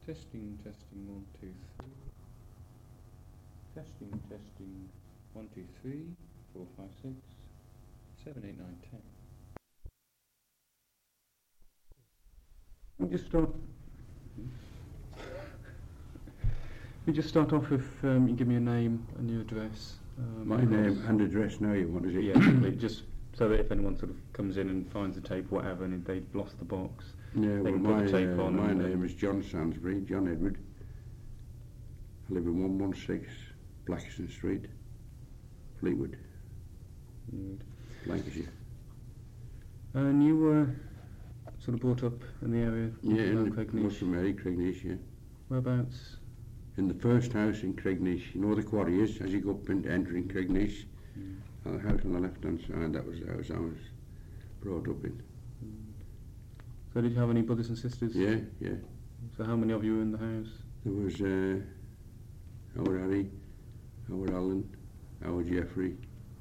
Testing, testing, 1, 2, 3. Testing, testing, 1, 2, 3, 4, 5, 6, 7, 8, 9, 10. We just start off if you give me a name and your address. My name and address now, you want, is it? Yeah, just so that if anyone sort of comes in and finds the tape, whatever, and they've lost the box, Yeah, they well, can put the tape on. my name is John Sansbury, John Edward. I live in 116 Blackiston Street, Fleetwood, Lancashire. And you were sort of brought up in the area? Yeah, in Craignish. Muslim Mary, Craignish, yeah. Whereabouts? In the first house in Craignish, you know where the quarry is, as you go up and entering Craignish. And the house on the left-hand side, that was the house I was brought up in. So did you have any brothers and sisters? Yeah, yeah. So how many of you were in the house? There was our Harry, our Alan, our Jeffrey.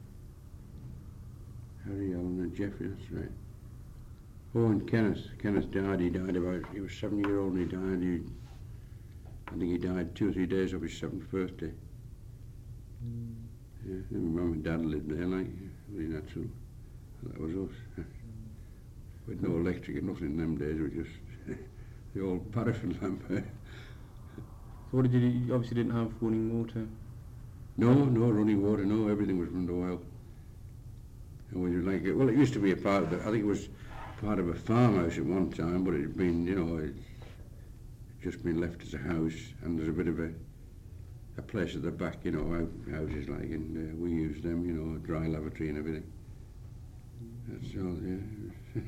Harry, Alan and Jeffrey, that's right. Oh, and Kenneth. Kenneth died. He was 7-year-old and he died. I think he died 2 or 3 days of his 7th birthday. Yeah, and my mum and dad lived there, like, really natural. That was us. With no electric and nothing in them days, we just the old paraffin lamp. So what did you do? You obviously didn't have running water. No running water, no, everything was from the well. And we like it. Well, it used to be a part of I think it was part of a farmhouse at one time, but it had been, it's just been left as a house, and there's a bit of a place at the back, houses like, and we used them, a dry lavatory and everything. That's all, yeah.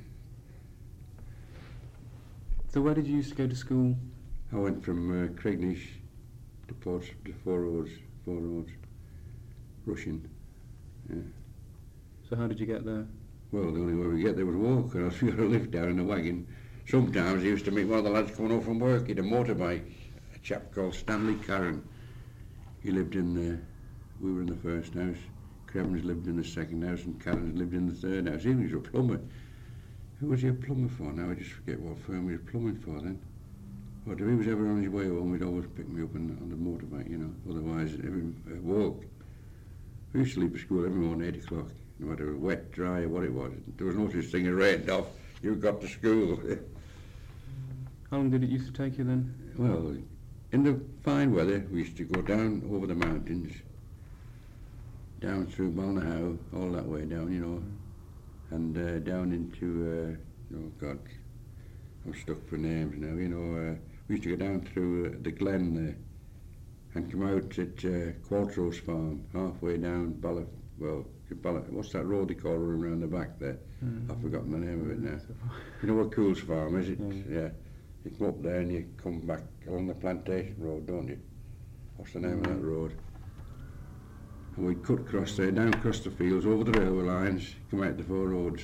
So where did you used to go to school? I went from Craignish to Four Roads, Rushing. Yeah. So how did you get there? Well, the only way we get there was walk, or else we got a lift down in a wagon. Sometimes I used to meet one of the lads coming home from work. He had a motorbike, a chap called Stanley Carron. He lived we were in the first house. Crevens lived in the second house, and Carron lived in the third house. He was a plumber. Who was he a plumber for now? I just forget what firm he was plumbing for then. But if he was ever on his way home, he'd always pick me up on the motorbike, Otherwise, every walk. We used to leave for school every morning at 8 o'clock, no matter wet, dry, or what it was. There was no such thing as rained off. You got to school. How long did it used to take you then? Well, in the fine weather, we used to go down over the mountains, down through Balnahoe, all that way down, and down into, God, I'm stuck for names now, we used to go down through the glen there and come out at Quartrose Farm, halfway down what's that road they call running around the back there? I've forgotten the name of it now. You know what Cool's Farm is? Yeah. You come up there and you come back along the plantation road, don't you? What's the name of that road? And we'd cut across there, down across the fields, over the railway lines, come out the Four Roads.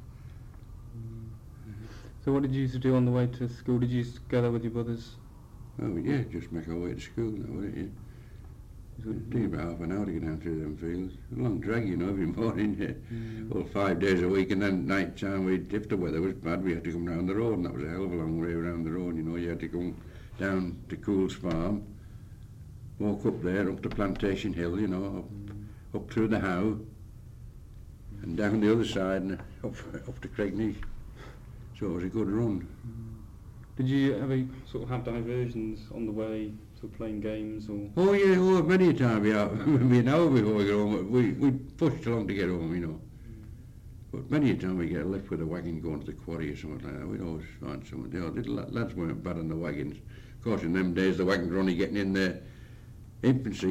So what did you used to do on the way to school? Did you used to go there with your brothers? Oh yeah, just make our way to school, that was it, yeah. It would take about half an hour to get down through them fields. A long drag, every morning, yeah. Well, 5 days a week, and then night time, if the weather was bad, we had to come round the road, and that was a hell of a long way around the road, You had to come down to Cool's Farm, walk up there, up to Plantation Hill, up through the Howe, and down the other side, and up to Craignish. So it was a good run. Did you ever sort of have diversions on the way, sort of playing games or? Oh yeah, many a time, yeah. Maybe an hour before we get home, we pushed along to get home, But many a time we get a lift with a wagon going to the quarry or something like that. We'd always find something. The lads weren't bad on the wagons. Of course, in them days the wagons were only getting in their infancy,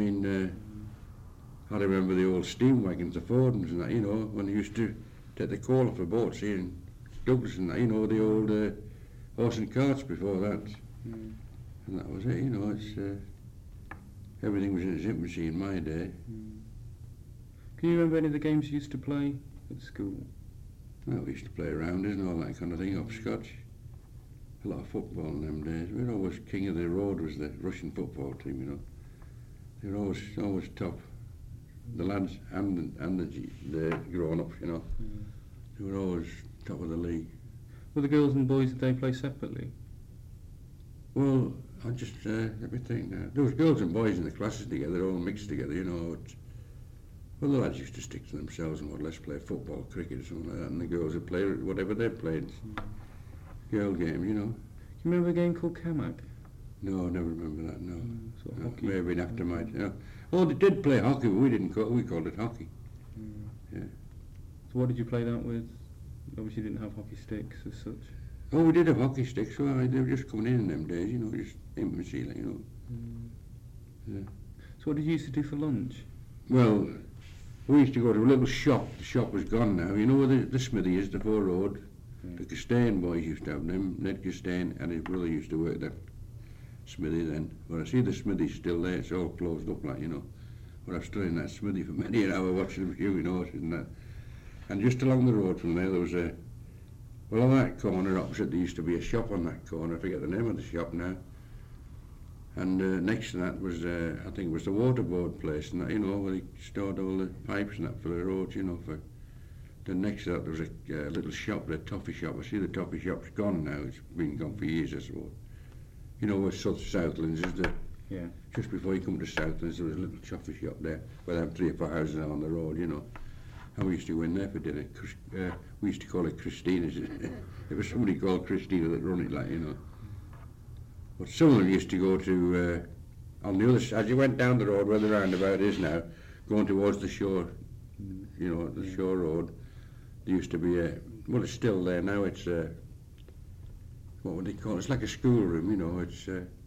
I remember the old steam wagons, the Fordens and that, when they used to take the coal off the boats here in Douglas and that, the old horse and carts before that. And that was it, it's everything was in its infancy in my day. Can you remember any of the games you used to play at school? Well, we used to play rounders and all that kind of thing, hopscotch. A lot of football in them days. We were always king of the road, was the Russian football team, They were always top. The lads and the grown-ups, They were always top of the league. Were the girls and boys, did they play separately? Well, I just, let me think now. There was girls and boys in the classes together, all mixed together, you know. Well, the lads used to stick to themselves and more or less play football, cricket or something like that, and the girls would play whatever they played. Girl games, you know. Do you remember a game called Kamak? No, I never remember that, no. Sort of No, hockey. may have been after my... Oh, they did play hockey, but we called it hockey. Yeah. So what did you play that with? Obviously you didn't have hockey sticks as such. Oh, we did have hockey sticks, so they were just coming in them days, you know, just infancy, like, you know. Yeah. So what did you used to do for lunch? Well, we used to go to a little shop. The shop was gone now. You know where the smithy is, the Four Road? Yeah. The Castaigne boys used to have them. Ned Castaigne and his brother used to work that smithy then. But I see the smithy's still there. It's all closed up, like, you know. But I've stood in that smithy for many an hour watching the viewing horses and that. And just along the road from there was a... Well, on that corner opposite, there used to be a shop on that corner. I forget the name of the shop now. And next to that was, I think it was the waterboard place, and that, you know, where they stored all the pipes and that for the roads, you know. Then next to that there was a little shop, the toffee shop. I see the toffee shop's gone now. It's been gone for years, I suppose. You know where Southlands is, Yeah. just before you come to Southlands, there was a little toffee shop there, where they have 3 or 4 houses on the road, you know. And we used to go in there for dinner. We used to call it Christina's. It was somebody called Christina that run it, like, you know. But some of them used to go to, on the other side, as you went down the road where the roundabout is now, going towards the shore, you know, the shore road, there used to be well, it's still there now, it's, what would they call it? It's like a schoolroom, you know, it's,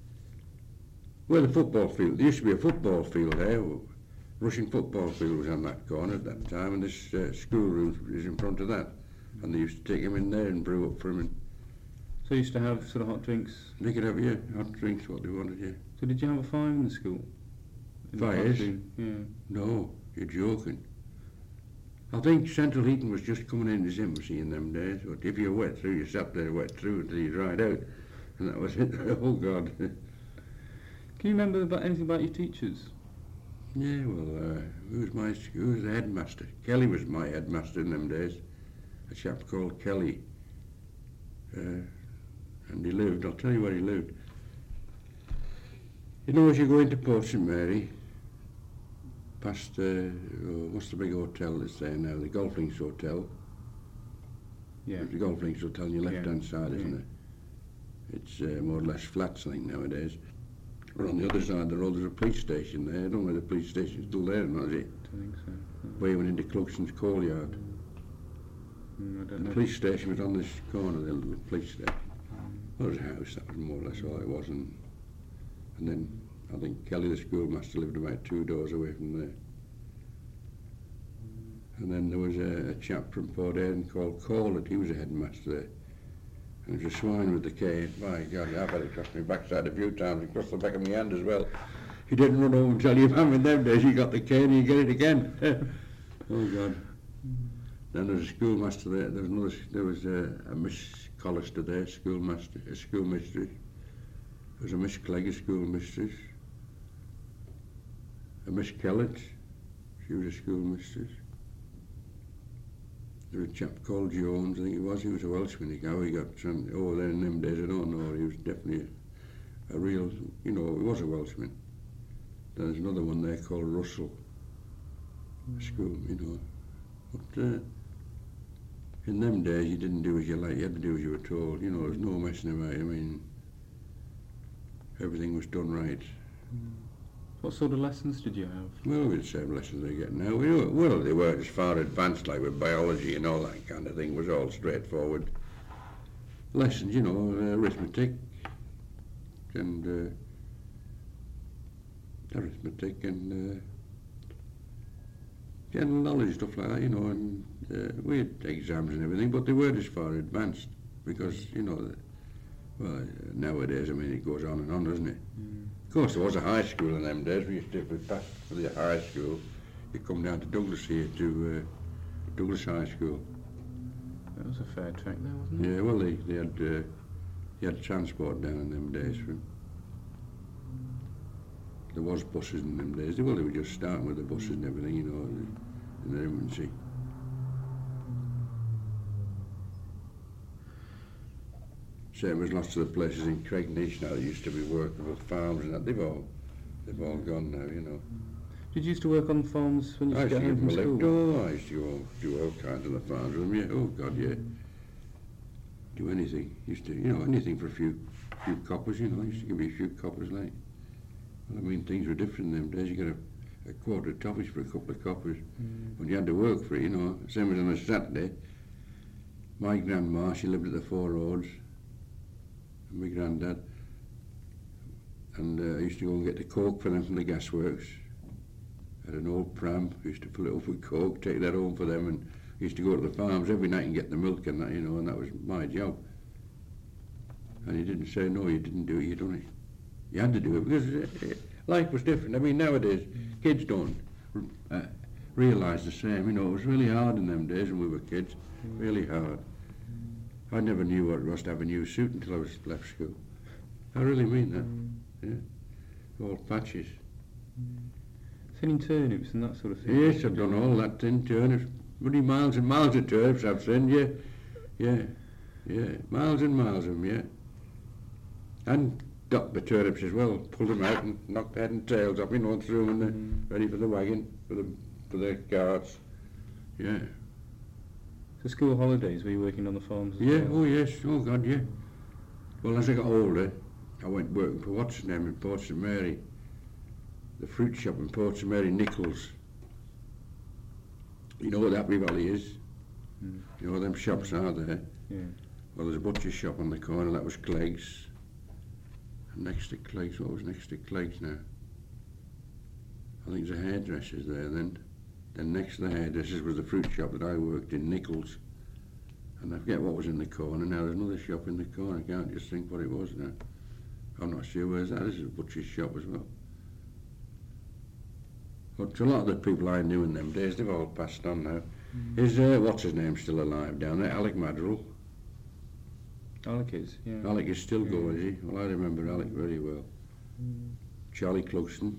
well, the football field, there used to be a football field there, Russian football field was on that corner at that time, and this schoolroom is in front of that, and they used to take him in there and brew up for him, and So you used to have sort of hot drinks. they could have, hot drinks, what they wanted, So did you have a fire in the school? In the Fires? classroom? Yeah. No, you're joking. I think central heating was just coming in its infancy in them days, but if you were wet through, you sat there wet through until you dried out, and that was it. Oh, God. Can you remember anything about your teachers? Yeah, well, who was the headmaster? Kelly was my headmaster in them days. A chap called Kelly. And he lived, I'll tell you where he lived. You know, as you go into Port St Mary, past, what's the big hotel that's there now? The Golf Links Hotel. Yeah. The Golf Links Hotel on your left-hand side, isn't it? It's more or less flats, I think, nowadays. But on the other side of the road, there's a police station there. I don't know whether the police station's still there or not, is it? I think so. Where you went into Clugson's coal yard. I don't The know. police station was on this corner, the little police station. Well, it was a house, that was more or less all it was. And then I think Kelly, the schoolmaster, lived about 2 doors away from there. And then there was a chap from Port Eden called Corlett. He was a headmaster there. And it was a swine with the cane. My God, I've had it across my backside a few times, across the back of my hand as well. He didn't run home and tell you, Mum, in them days you got the cane and you get it again. Oh, God. Then there was a schoolmaster there. There was a Miss Collister there, schoolmaster, a schoolmistress. There was a Miss Clegg, a schoolmistress. A Miss Kellett, she was a schoolmistress. There was a chap called Jones, I think he was a Welshman. How he got over there in them days, I don't know. He was definitely a real, you know, he was a Welshman. Then there's another one there called Russell, a school, you know. But in them days, you didn't do as you like, you had to do as you were told. You know, there was no messing about. I mean, everything was done right. What sort of lessons did you have? Well, we had the same lessons they get now. Well, they weren't as far advanced, like with biology and all that kind of thing. It was all straightforward lessons, you know, arithmetic and general knowledge, stuff like that, you know, and we had exams and everything, but they weren't as far advanced because, you know, well, nowadays, I mean, it goes on and on, doesn't it? Of course, there was a high school in them days. We used to, if we passed for the high school, you come down to Douglas here, to Douglas High School. That was a fair trek there, wasn't it? Yeah, well, they had transport down in them days. There was buses in them days. Well, they were just starting with the buses and everything, you know, in their infancy. Same as lots of the places in Cregnish now that used to be workable farms and that, they've all gone now, you know. Did you used to work on farms when you I used to used get to home give from them a lift. school? Oh, I used to do all kinds of the farms with them, yeah. Oh, God, yeah. Do anything. Used to, you know, anything for a few coppers, you know. Used to give me a few coppers, like. Well, I mean, things were different in them days. You got a quarter of toffees for a couple of coppers. When you had to work for it, you know. Same as on a Saturday. My grandma, she lived at the Four Roads. And my granddad. And I used to go and get the coke for them from the gasworks. Had an old pram, used to fill it up with coke, take that home for them, and used to go to the farms every night and get the milk and that, you know, and that was my job. And he didn't say no, you didn't do it, you done it. You had to do it because life was different. I mean, nowadays, kids don't realise the same, you know. It was really hard in them days when we were kids, really hard. I never knew what it was to have a new suit until I was left school. I really mean that, yeah. All patches. Thinning turnips and that sort of thing? Yes, I've done all that, tin turnips. Bloody miles and miles of turnips I've seen, yeah. Miles and miles of them, yeah. And got the turnips as well, pulled them out and knocked the head and tails off, you know, and threw them in ready for the wagon, for the carts, yeah. So school holidays, were you working on the farms as Yeah, well? oh yes, oh God, yeah. Well, as I got older, I went working for what's his name in Port St Mary. The fruit shop in Port St Mary, Nichols. You know what the Happy Valley is? You know them shops are there? Yeah. Well, there's a butcher's shop on the corner, that was Clegg's. And next to Clegg's, what was next to Clegg's now? I think there's a hairdresser's there then. Then next to the hairdresser's was the fruit shop that I worked in, Nichols. And I forget what was in the corner now, there's another shop in the corner, I can't just think what it was now. I'm not sure where's that, this is a butcher's shop as well. But a lot of the people I knew in them days, they've all passed on now. Is, what's his name, still alive down there? Alec Madrill. Alec is, yeah. Alec is still going, is he? Well, I remember Alec very well. Charlie Clugston.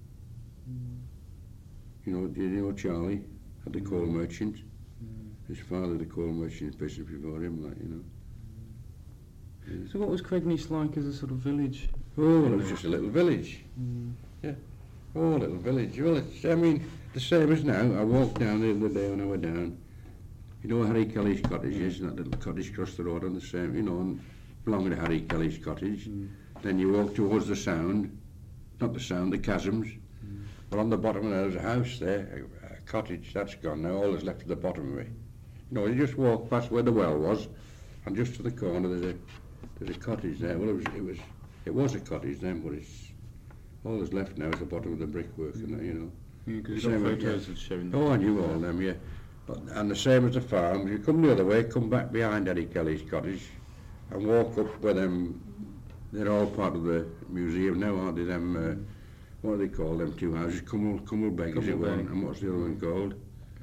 You know, do you know Charlie? Had the coal merchant. His father, the coal merchant business before him, like, you know. So what was Cregnish like as a sort of village? Oh, well, it was just a little village. Yeah. Oh, a little village. Well, it's, I mean, the same as now. I walked down the other day when I went down. You know Harry Kelly's cottage is, and that little cottage across the road on the same, you know, and belonging to Harry Kelly's cottage. Then you walk towards the Sound, not the Sound, the Chasms. Well, on the bottom of there's a house there, a cottage, that's gone now, all that's left at the bottom of it. You know, you just walk past where the well was, and just to the corner there's a cottage there. Well, it was a cottage then, but it's all that's left now is the bottom of the brickwork, and that, you know. Yeah, because you've got photos of showing that. Oh, I knew all them, yeah. And the same as the farm, you come the other way, come back behind Harry Kelly's cottage, and walk up where them, they're all part of the museum now, aren't they, them, what do they call them two houses? Cummelbeg is it one, and what's the other one called?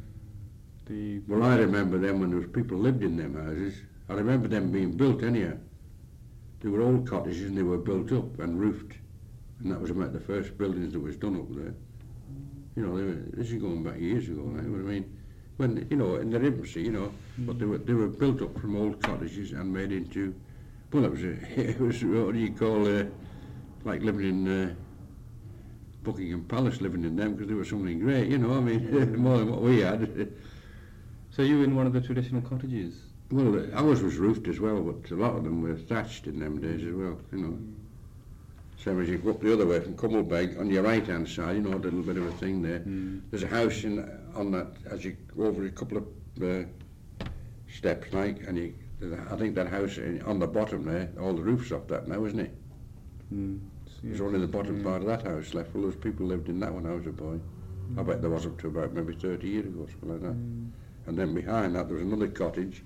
Well, I remember them when there was people lived in them houses. I remember them being built anyhow. They were old cottages and they were built up and roofed. And that was about the first buildings that was done up there. You know, this is going back years ago now, but I mean, when, you know, in their infancy, you know, but they were built up from old cottages and made into, well, it was what do you call, like living in Buckingham Palace, living in them, because they were something great, you know, I mean, more than what we had. So you were in one of the traditional cottages? Well, ours was roofed as well, but a lot of them were thatched in them days as well, you know. Same as you go up the other way from Cummelbeg, on your right-hand side, you know, a little bit of a thing there. There's a house on that, as you go over a couple of steps, like, and I think that house on the bottom there, all the roof's off that now, isn't it? There's only the bottom part of that house left. Well, those people lived in that when I was a boy. I bet there was up to about maybe 30 years ago, something like that. And then behind that, there was another cottage.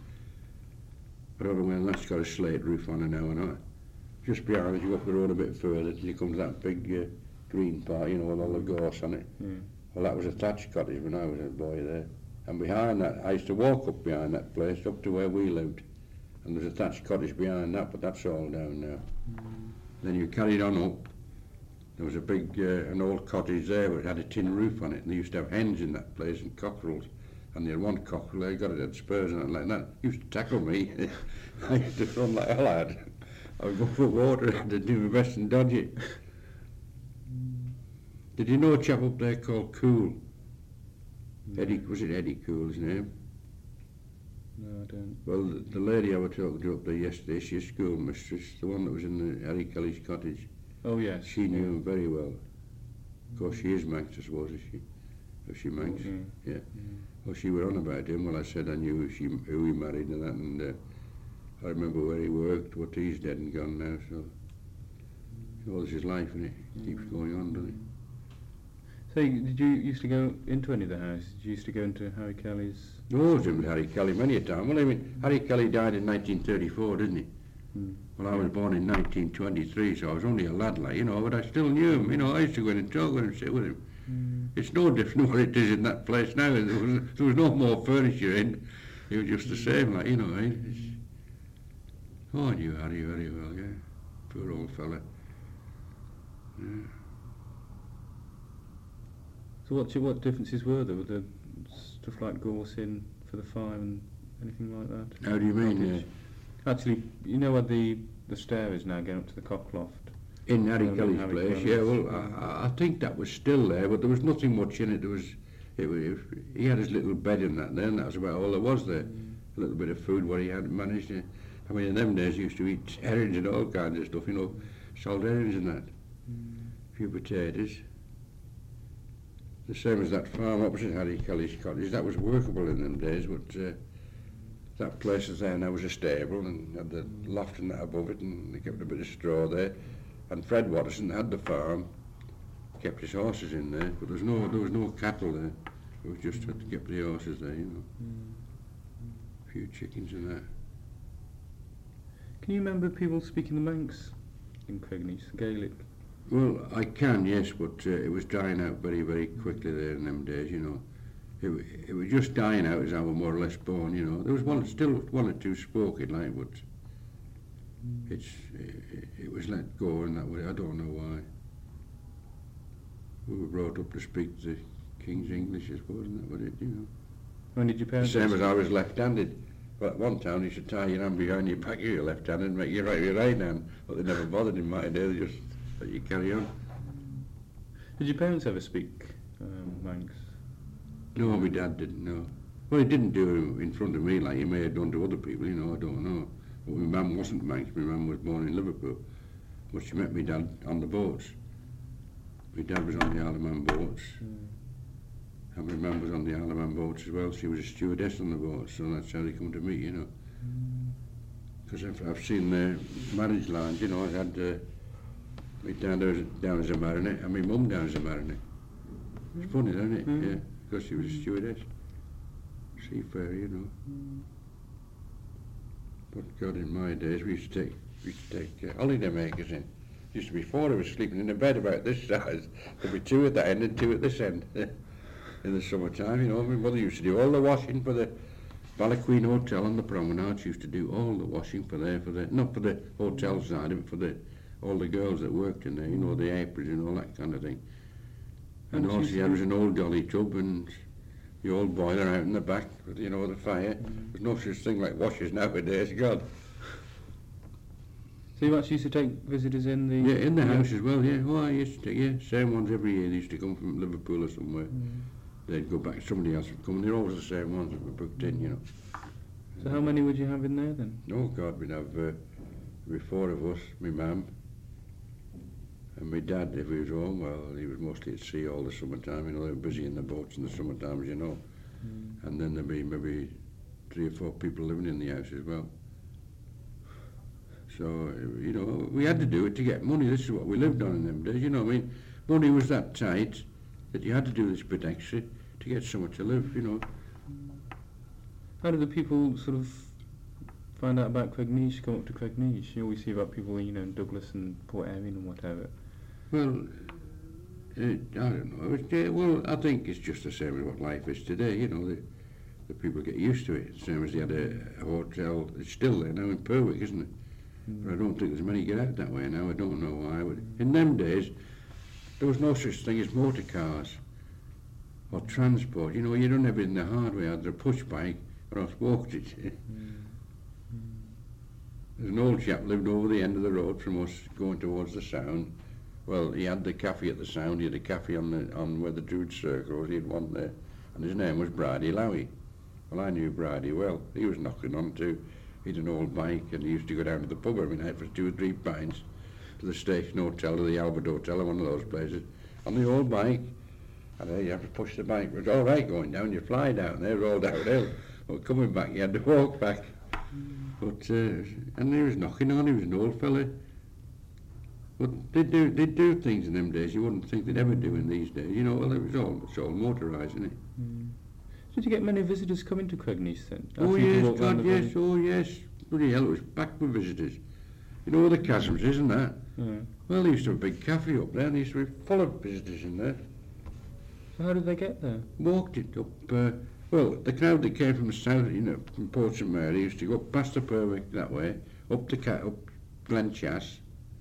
I don't know when that's got a slate roof on it now or not. Just behind, as you go up the road a bit further, till you come to that big green part, you know, with all the gorse on it. Well, that was a thatched cottage when I was a boy there. And behind that, I used to walk up behind that place, up to where we lived. And there's a thatched cottage behind that, but that's all down now. Then you carried on up. There was a big, an old cottage there, but it had a tin roof on it, and they used to have hens in that place and cockerels. And they had one cockerel there, got it at spurs and like that. He used to tackle me. I used to run like hell out. I would go for water and do my best and dodge it. Did you know a chap up there called Cool? Eddie, was it Eddie Cool, his name? No, I don't. Well, the lady I was talking to up there yesterday, she's a schoolmistress, the one that was in the Harry Kelly's cottage. Oh, yes. She knew him very well. Of course, she is Manx, I suppose, is she? Is she Manx? Yeah. Well, she were on about him. Well, I said I knew who he married and that, and I remember where he worked, what he's dead and gone now, so all his life, and it keeps going on, doesn't it? So, did you used to go into any of the houses? Did you used to go into Harry Kelly's? Oh, I was in Harry Kelly many a time. Well, I mean, Harry Kelly died in 1934, didn't he? Well, I was born in 1923, so I was only a lad, like, you know, but I still knew him. You know, I used to go in and talk with him, sit with him. It's no different what it is in that place now. There was no more furniture in. It was just the same, like, you know. Oh, I knew Harry very well, yeah. Poor old fella. Yeah. So what differences were there with the stuff like Gorsin for the fire and anything like that? How do you mean? Cottage? Actually, you know where the stair is now going up to the cockloft? In Harry Kelly's Harry place, Kelly's, yeah. Well, I think that was still there, but there was nothing much in it. He had his little bed in that there, and that was about all there was there. A little bit of food what he had managed to. I mean, in them days he used to eat herrings and all kinds of stuff, you know, salt herrings and that. A few potatoes. The same as that farm opposite Harry Kelly's cottage. That was workable in them days, but that place was there now was a stable and had the loft and that above it, and they kept a bit of straw there. And Fred Watterson had the farm, kept his horses in there, but there was no cattle there. It was just to keep the horses there, you know. A few chickens and that. Can you remember people speaking the Manx in Cregneash, Gaelic? Well, I can, yes, but it was dying out very, very quickly there in them days, you know. It was just dying out as I was more or less born, you know. There was still one or two spoken, like, but it was let go in that way. I don't know why. We were brought up to speak the King's English, I suppose, and that was it, you know. When did your The parents? same as I was left-handed. But at one time you should tie your hand behind your back if you're left-handed and make you right with your right hand. But they never bothered in my day, they just let you carry on. Did your parents ever speak Manx? No, my dad didn't, no. Well, he didn't do it in front of me like he may have done to other people, you know, I don't know. But my mum wasn't Manx, my mum was born in Liverpool. But she met my dad on the boats. My dad was on the Isle of Man boats. And my mum was on the Isle of Man boats as well. She was a stewardess on the boats, so that's how they come to meet, you know. Because I've seen their marriage lines, you know. I had my dad down as a mariner and my mum down as a mariner. It's funny, isn't it? Yeah, because she was a stewardess. Seafarer, you know. But God, in my days, we used to take holiday makers in. Used to be 4 of us sleeping in a bed about this size. There'd be 2 at that end and 2 at this end. In the summertime, you know, my mother used to do all the washing for the Ballacqueen Hotel on the promenade. She used to do all the washing not for the hotel side, but for all the girls that worked in there, you know, the aprons and all that kind of thing. And all she had was an old dolly tub and the old boiler out in the back, with, you know, the fire. There's no such thing like washers nowadays, God. So you actually used to take visitors in the... Yeah, in the house as well, yeah. Oh, I used to take, yeah, same ones every year. They used to come from Liverpool or somewhere. They'd go back, somebody else would come, and they're always the same ones that were booked in, you know. So how many would you have in there then? Oh God, we'd have, there'd be 4 of us, my mum, and my dad, if he was home, well, he was mostly at sea all the summertime, you know, they were busy in the boats in the summertime, as you know. And then there'd be maybe 3 or 4 people living in the house as well. So, you know, we had to do it to get money. This is what we lived on in them days, you know. I mean, money was that tight that you had to do this bit extra to get somewhere to live, you know. How did the people sort of find out about Cregneash, come up to Cregneash? You always see about people, you know, in Douglas and Port Erin and whatever. Well, I don't know. Well, I think it's just the same as what life is today, you know. The people get used to it. Same as they had a hotel. It's still there now in Perwick, isn't it? But I don't think there's many get out that way now. I don't know why. But in them days, there was no such thing as motor cars or transport. You know, you done everything the hard way. Either a push bike or else walked it. There's an old chap lived over the end of the road from us going towards the Sound. Well, he had the cafe at the Sound, he had a cafe on where the Druid Circle was, he had one there, and his name was Bridie Lowy. Well, I knew Bridie well. He was knocking on too. He'd an old bike, and he used to go down to the pub every night for 2 or 3 pints, to the Station Hotel, to the Albert Hotel, or one of those places, on the old bike. And you have to push the bike. It was all right going down, you fly down there, roll downhill. But coming back, you had to walk back. But and he was knocking on. He was an old fella. But they do things in them days you wouldn't think they'd ever do in these days. You know, well, it's all motorised, isn't it? Did you get many visitors coming to Cregneash then? Oh yes, God, yes, oh yes. Bloody hell, it was packed with visitors. You know where the chasms is and that? Yeah. Well, they used to have a big cafe up there, and they used to be full of visitors in there. So how did they get there? Walked it up. Well, the crowd that came from the south, you know, from Port St Mary, used to go past the Purwick that way, up Glen Chas,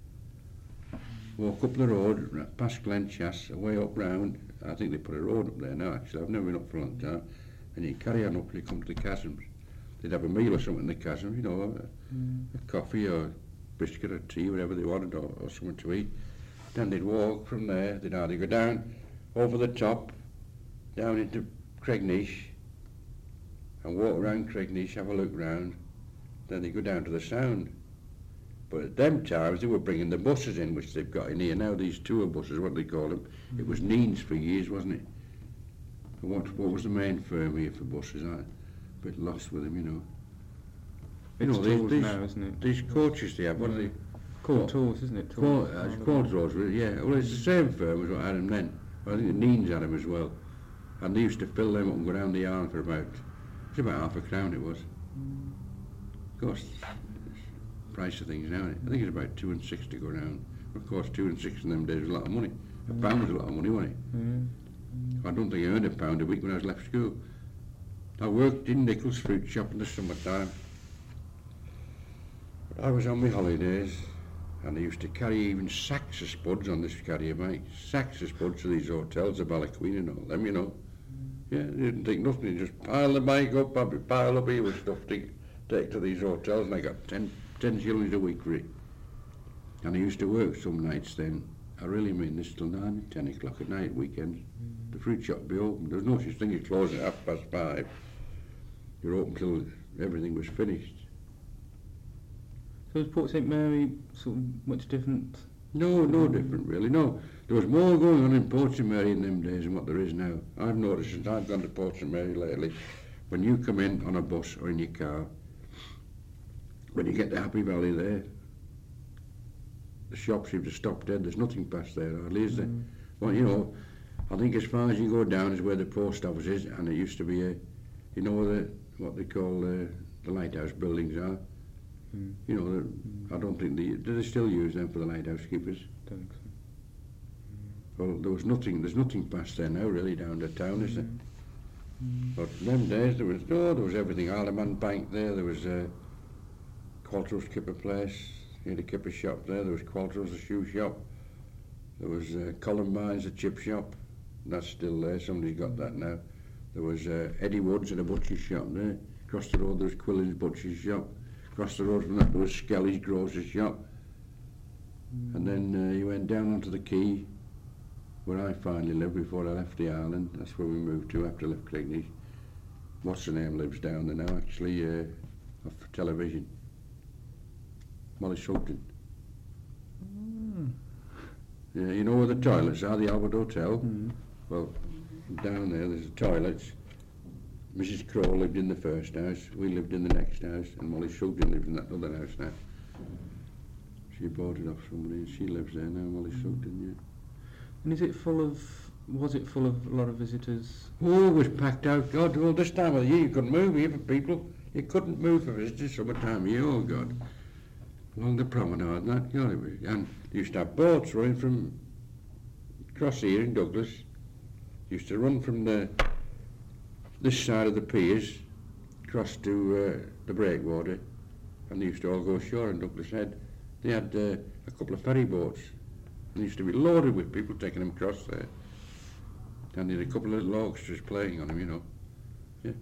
walk up the road, past Glen Chas, away up round. I think they put a road up there now, actually. I've never been up for a long time. And you carry on up till you come to the chasms. They'd have a meal or something in the chasms, you know, a coffee or biscuit or tea, whatever they wanted, or something to eat. Then they'd walk from there. They'd either go down over the top, down into Cregneash, and walk around Cregneash, have a look round. Then they go down to the Sound. But at them times they were bringing the buses in, which they've got in here now, these tour buses, what they call them. It was Neens for years, wasn't it? What was the main firm here for buses? I'm a bit lost with them, you know. It's Tours these, now, isn't it? These coaches they have, what are they? Called Tours, isn't it? Tours. It's called Tours, yeah. Well, it's the same firm as what had them then. I think the Neens had them as well. And they used to fill them up and go down the yarn for about half a crown it was. Of course, price of things now. I think it's about 2 and 6 to go round. Of course, 2 and 6 in them days was a lot of money. A pound was a lot of money, wasn't it? I don't think I earned £1 a week when I was left school. I worked in Nichols' fruit shop in the summertime. But I was on my holidays, and I used to carry even sacks of spuds on this carrier bike. Sacks of spuds to these hotels, the Ballacqueen and all them, you know. Yeah, they didn't think nothing. They just pile the bike up, I'd be pile up here with stuff to take to these hotels, and I got 10 shillings a week for it. And I used to work some nights then. I really mean this till 9, 10 o'clock at night, weekends. The fruit shop would be open. There was no such thing as closing at 5:30. You were open till everything was finished. So was Port St Mary sort of much different? No different really. No, there was more going on in Port St Mary in them days than what there is now. I've noticed since I've gone to Port St Mary lately, when you come in on a bus or in your car, when you get to Happy Valley there, the shops seem to stop dead. There's nothing past there hardly, is there? Well, you know, I think as far as you go down is where the post office is, and it used to be you know, what they call the lighthouse buildings are. You know, I don't think do they still use them for the lighthouse keepers? Don't think so. Well, there's nothing past there now really down to town, is there? But in them days there was everything. Alderman Bank there was Qualtro's Kipper Place, he had a kipper shop there was Qualtro's, a shoe shop, there was Columbine's, a chip shop, that's still there, somebody's got that now. There was Eddie Wood's and a butcher's shop there. Across the road there was Quillen's butcher's shop. Across the road from that there was Skelly's grocer's shop. And then you went down onto the quay where I finally lived before I left the island. That's where we moved to after I left Cregneash. What's her name lives down there now actually, off television. Molly Sugden. Yeah, you know where the toilets are, the Albert Hotel? Well, down there there's the toilets. Mrs. Crow lived in the first house, we lived in the next house, and Molly Sugden lives in that other house now. She bought it off somebody and she lives there now, Molly Sugden, yeah. And was it full of a lot of visitors? Oh, it was packed out, God, well this time of the year you couldn't move here for people. You couldn't move for visitors summertime of year, oh God. Along the promenade and that, God, it was, and they used to have boats running from across here in Douglas. Used to run from this side of the piers across to the breakwater, and they used to all go ashore in Douglas Head. They had a couple of ferry boats, and they used to be loaded with people taking them across there. And they had a couple of little orchestras playing on them, you know. Yeah.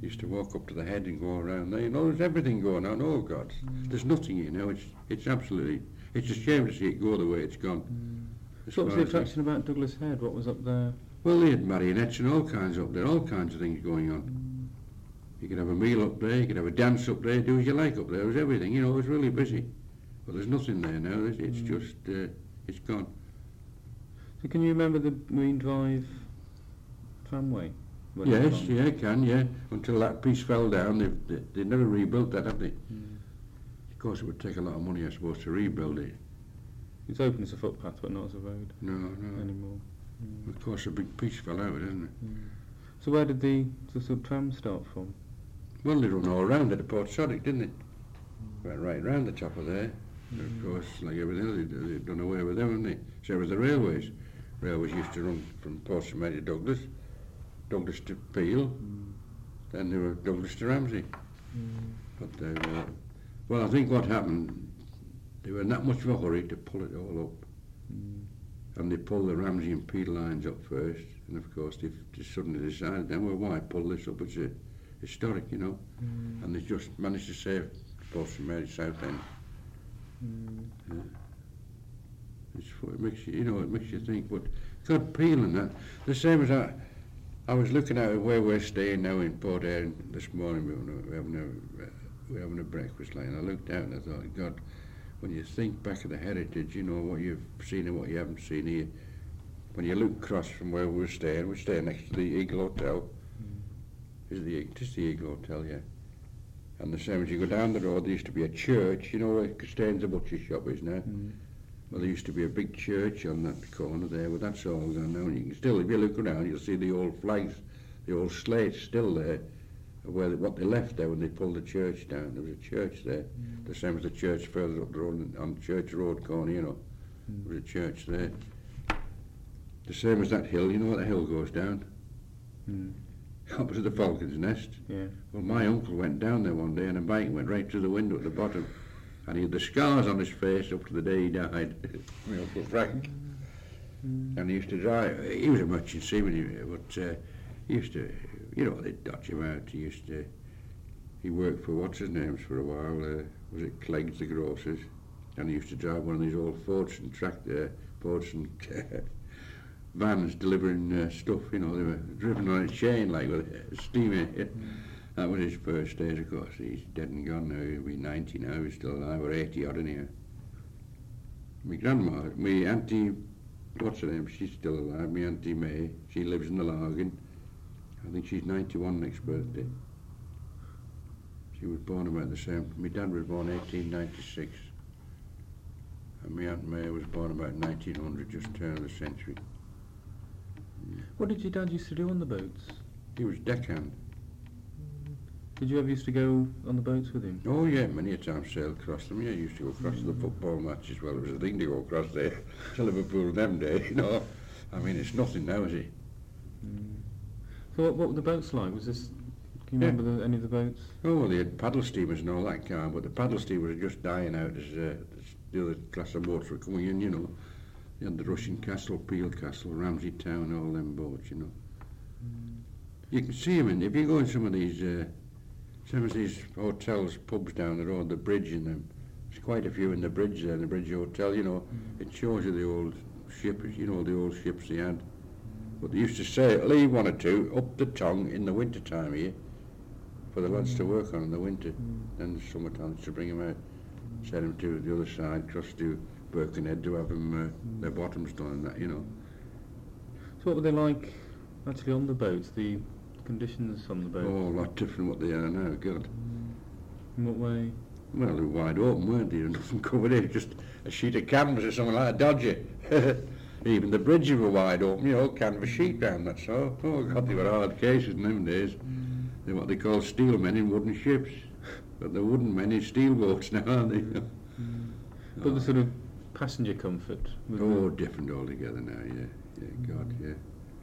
Used to walk up to the head and go around there. You know, there's everything going on. Oh, God. There's nothing, you know. It's absolutely... It's a shame to see it go the way it's gone. So what was the attraction about Douglas Head? What was up there? Well, they had marionettes and all kinds up there, all kinds of things going on. You could have a meal up there, you could have a dance up there, do as you like up there. It was everything, you know, it was really busy. But there's nothing there now, it's just, it's gone. So can you remember the Marine Drive tramway? when it Yes, was on? yeah, I can, yeah. Until that piece fell down, they've never rebuilt that, have they? Of course, it would take a lot of money, I suppose, to rebuild it. It's open as a footpath, but not as a road No, no. anymore. Of course, a big piece fell out, isn't it? So where did the sort of tram start from? Well, they run all round at the Port Sodic, didn't they? Went right round the top of there. Of course, like everything else, they've done away with them, haven't they? So with the railways. Railways used to run from Portsmouth to Douglas, Douglas to Peel, then they were Douglas to Ramsey. But they were, well, I think what happened, they were in that much of a hurry to pull it all up. And they pulled the Ramsey and Peel lines up first, and of course they just suddenly decided then, well, why pull this up? It's historic, you know. And they just managed to save Portsmouth South End. It makes you, you know, it makes you think. But God, Peel and that, the same as I was looking at where we're staying now in Port Eyre this morning. We're having a breakfast line. I looked out and I thought, God, when you think back of the heritage, you know, what you've seen and what you haven't seen here. When you look across from where we're staying next to the Eagle Hotel. It's the Eagle Hotel, yeah. And the same as you go down the road, there used to be a church, you know where Castains the butcher shop is now. Well, there used to be a big church on that corner there, but that's all gone now. And you can still, if you look around, you'll see the old flags, the old slates still there, what they left there when they pulled the church down. There was a church there, the same as the church further up the road, on Church Road corner, you know. There was a church there. The same as that hill, you know what the hill goes down? Opposite the Falcon's Nest. Yeah. Well, my uncle went down there one day and a bike went right through the window at the bottom. And he had the scars on his face up to the day he died. My Uncle Frank. And he used to drive. He was a merchant seaman, but he used to, you know, they'd dodge him out. He worked for what's his names for a while. Was it Clegg's the grocers? And he used to drive one of these old Fords and vans delivering stuff. You know, they were driven on a chain like with steam. That was his first days, of course. He's dead and gone now. He'll be 90 now. He's still alive, or 80 odd anyhow. My grandma, my auntie, what's her name? She's still alive. My auntie May. She lives in the Largan. I think she's 91 next birthday. She was born about the same. My dad was born 1896. And my Aunt May was born about 1900, just turn of the century. What did your dad used to do on the boats? He was deckhand. Did you ever used to go on the boats with him? Oh yeah, many a time sailed across them. Yeah, I used to go across to the football matches. Well, it was a thing to go across there to Liverpool them days, you know. I mean, it's nothing now, is it? So what were the boats like? Was this? Can you remember any of the boats? Oh, well, they had paddle steamers and all that kind, but the paddle steamers were just dying out as the other class of boats were coming in, you know. They had the Russian Castle, Peel Castle, Ramsey Town, all them boats, you know. You can see them if you go in some of these hotels, pubs down the road, the bridge in them. There's quite a few in the bridge there, the Bridge Hotel, you know. It shows you the old ships, you know, the old ships they had. But they used to leave one or two up the Tongue in the winter time here for the lads to work on in the winter. Then the summertime to bring them out, send them to the other side, across to Birkenhead to have them, their bottoms done and that, you know. So what were they like actually on the boats? The conditions on the boat? Oh, a lot different what they are now, God. In what way? Well, they were wide open, weren't they? Nothing covered in, just a sheet of canvas or something like that, dodgy. Even the bridges were wide open, you know, canvas sheet down, that's all. Oh, God, they were hard cases in them days. They're what they call steel men in wooden ships. But they're wooden men in steel boats now, aren't they? But the sort of passenger comfort? Oh, different altogether now, yeah. Yeah, God, yeah.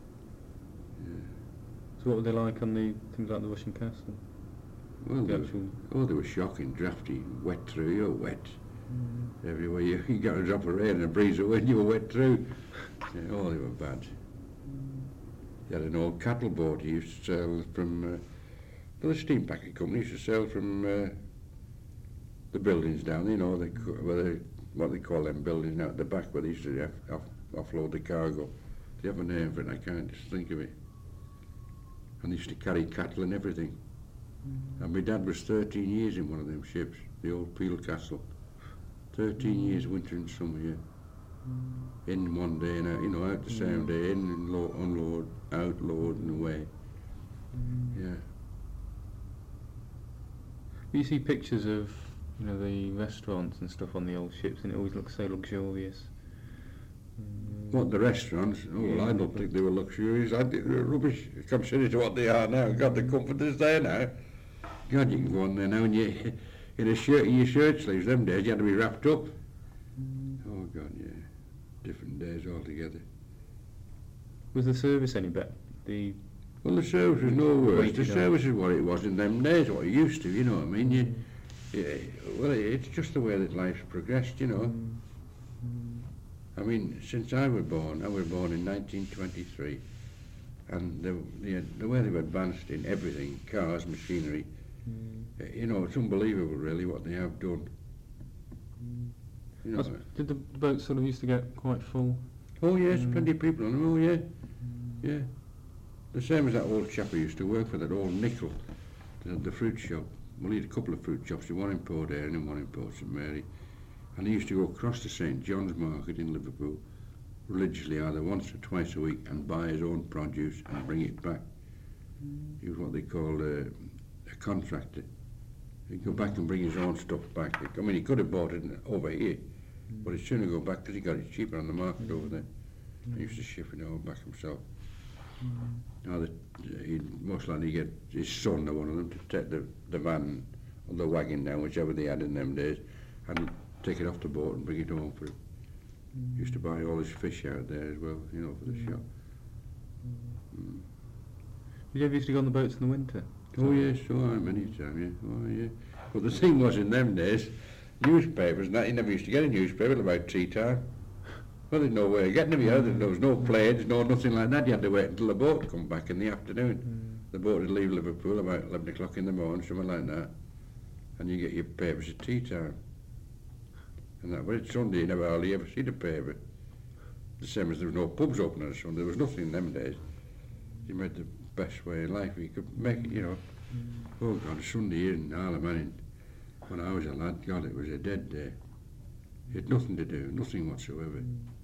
So what were they like on the things like the Russian Castle? Well, they were shocking, drafty, wet through, you're wet. Everywhere you got a drop of rain and a breeze of wind, you were wet through. Yeah, oh, they were bad. He had an old cattle boat he used to sail from Well, the steam packet company used to sail from the buildings down, you know, what they call them buildings now at the back where they used to offload the cargo. They have a name for it, I can't just think of it. And they used to carry cattle and everything. And my dad was 13 years in one of them ships, the old Peel Castle. 13 years, winter and summer, yeah. In one day and out, you know, out the same day, in and unload, out, load and away. Yeah. You see pictures of, you know, the restaurants and stuff on the old ships, and it always looks so luxurious. What, the restaurants? Oh, well, I don't think they were luxurious. I think they were rubbish considered to what they are now. God, the comfort is there now. God, you can go on there now and you in a shirt, in your shirt sleeves. Them days you had to be wrapped up. Oh God, yeah, different days altogether. Was the service any better? Well, the service was no worse. The Waited service is what it was in them days, what it used to. You know what I mean? Well, it's just the way that life's progressed. You know. I mean, since I was born in 1923, and the way they've advanced in everything, cars, machinery, you know, it's unbelievable really what they have done. You know. Did the boats sort of used to get quite full? Oh yes, plenty of people on them, oh yeah, yeah. The same as that old chap who used to work for that old Nickel, the fruit shop. Well, he had a couple of fruit shops, one in Port Erin and one in Port St Mary. And he used to go across to St John's Market in Liverpool religiously, either once or twice a week, and buy his own produce and bring it back. He was what they called a contractor. He'd go back and bring his own stuff back. I mean, he could have bought it over here, but he'd sooner go back because he got it cheaper on the market over there. He used to ship it all back himself. Now he'd most likely get his son or one of them to take the van or the wagon down, whichever they had in them days, and take it off the boat and bring it home for him. Used to buy all his fish out there as well, you know, for the shop. Did you ever used to go on the boats in the winter? Oh yes, many a time, yeah. Oh yeah. But the thing was in them days, newspapers and that, you never used to get a newspaper till about tea time. Well, there's no way of getting them here. There was no planes, no nothing like that. You had to wait until the boat come back in the afternoon. The boat would leave Liverpool about 11 o'clock in the morning, something like that. And you get your papers at tea time. And that, but it's Sunday, you never hardly ever see the paper. The same as there was no pubs open on a Sunday. There was nothing in them days. You made the best way in life. You could make it, you know. Oh God, Sunday here in Arnhem, when I was a lad, God, it was a dead day. You had nothing to do, nothing whatsoever.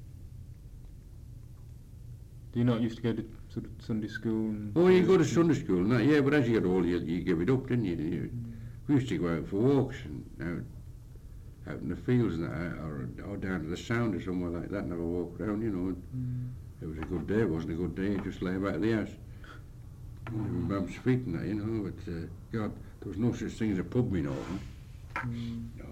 Do you not used to go to sort of Sunday school? Oh, you go to Sunday school and that, yeah, but as you got older, you give it up, didn't you? We used to go out for walks and out in the fields and that, or down to the Sound or somewhere like that and have a walk around, you know. It was a good day, it wasn't a good day, you just lay about the house. With Mum's feet and that, you know, but God, there was no such thing as a pub in Norton. No.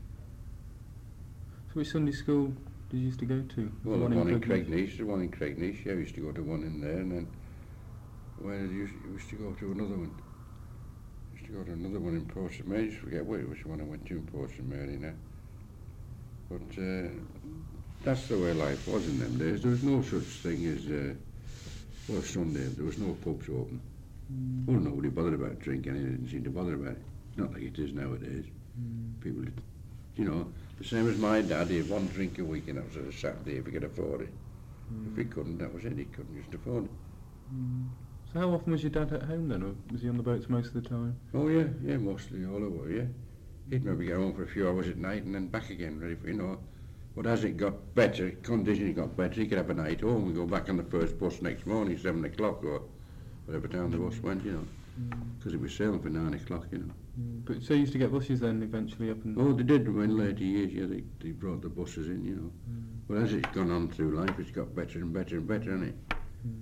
So which Sunday school did you used to go to? Well, the one in Craignish, yeah, I used to go to one in there, and then where did you used to go to another one? Used to go to another one in Port St Mary, I just forget which one I went to in Port St Mary now. But that's the way life was in them days. There was no such thing as, well, Sunday, there was no pubs open. Well, nobody bothered about drinking, they didn't seem to bother about it. Not like it is nowadays. People, you know, the same as my dad, he had one drink a week and that was on a Saturday if he could afford it. If he couldn't, that was it, he couldn't just afford it. So how often was your dad at home then, or was he on the boats most of the time? Oh yeah, mostly all over, yeah. He'd maybe get home for a few hours at night and then back again, ready for, you know. But as it got better, conditions got better, he could have a night home and go back on the first bus next morning, 7 o'clock or whatever time the bus went, you know. Because it was sailing for 9 o'clock, you know. But so you used to get buses then eventually up and... Oh, they did in later years, yeah, they brought the buses in, you know. But as it's gone on through life, it's got better and better and better, hasn't it?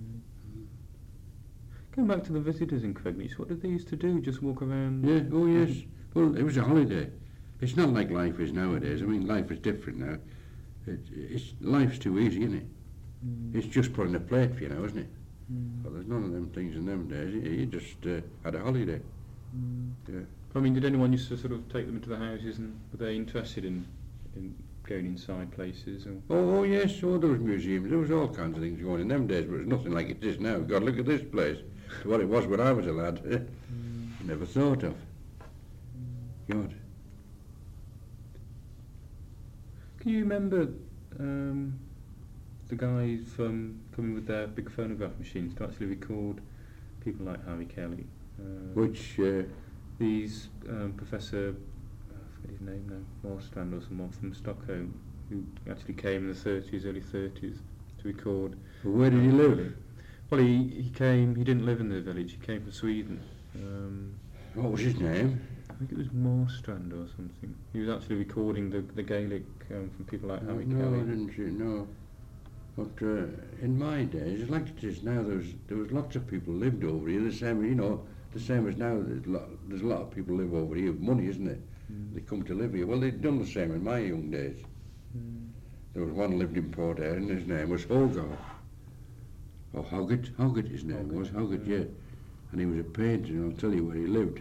Going back to the visitors in Craignish, what did they used to do? Just walk around? Yeah, oh yes. Well, it was a holiday. It's not like life is nowadays. I mean, life is different now. Life's too easy, isn't it? It's just putting a plate for you now, isn't it? But there's none of them things in them days. You just had a holiday. Yeah. I mean, did anyone used to sort of take them into the houses, and were they interested in going inside places? Or? Oh yes, there was museums. There was all kinds of things going in them days, but it's nothing like it is now. God, look at this place. To what it was when I was a lad. Never thought of. God. Can you remember the guys coming with their big phonograph machines to actually record people like Harry Kelly? Which, These Professor, I forget his name now, Morstrand or someone from Stockholm, who actually came in the 30s, early 30s, to record. where did he live? Well, he came. He didn't live in the village. He came from Sweden. What was his name? I think it was Morstrand or something. He was actually recording the Gaelic from people like Harry No, Kelly. didn't you? No. But in my days, it's like it is now, there was lots of people lived over here, the same, you know, the same as now. There's a lot of people live over here with money, isn't it? They come to live here. Well, they'd done the same in my young days. There was one lived in Port Eyre, and his name was Hogarth. Or Hoggett his name was, Hoggett, yeah. And he was a painter, and I'll tell you where he lived.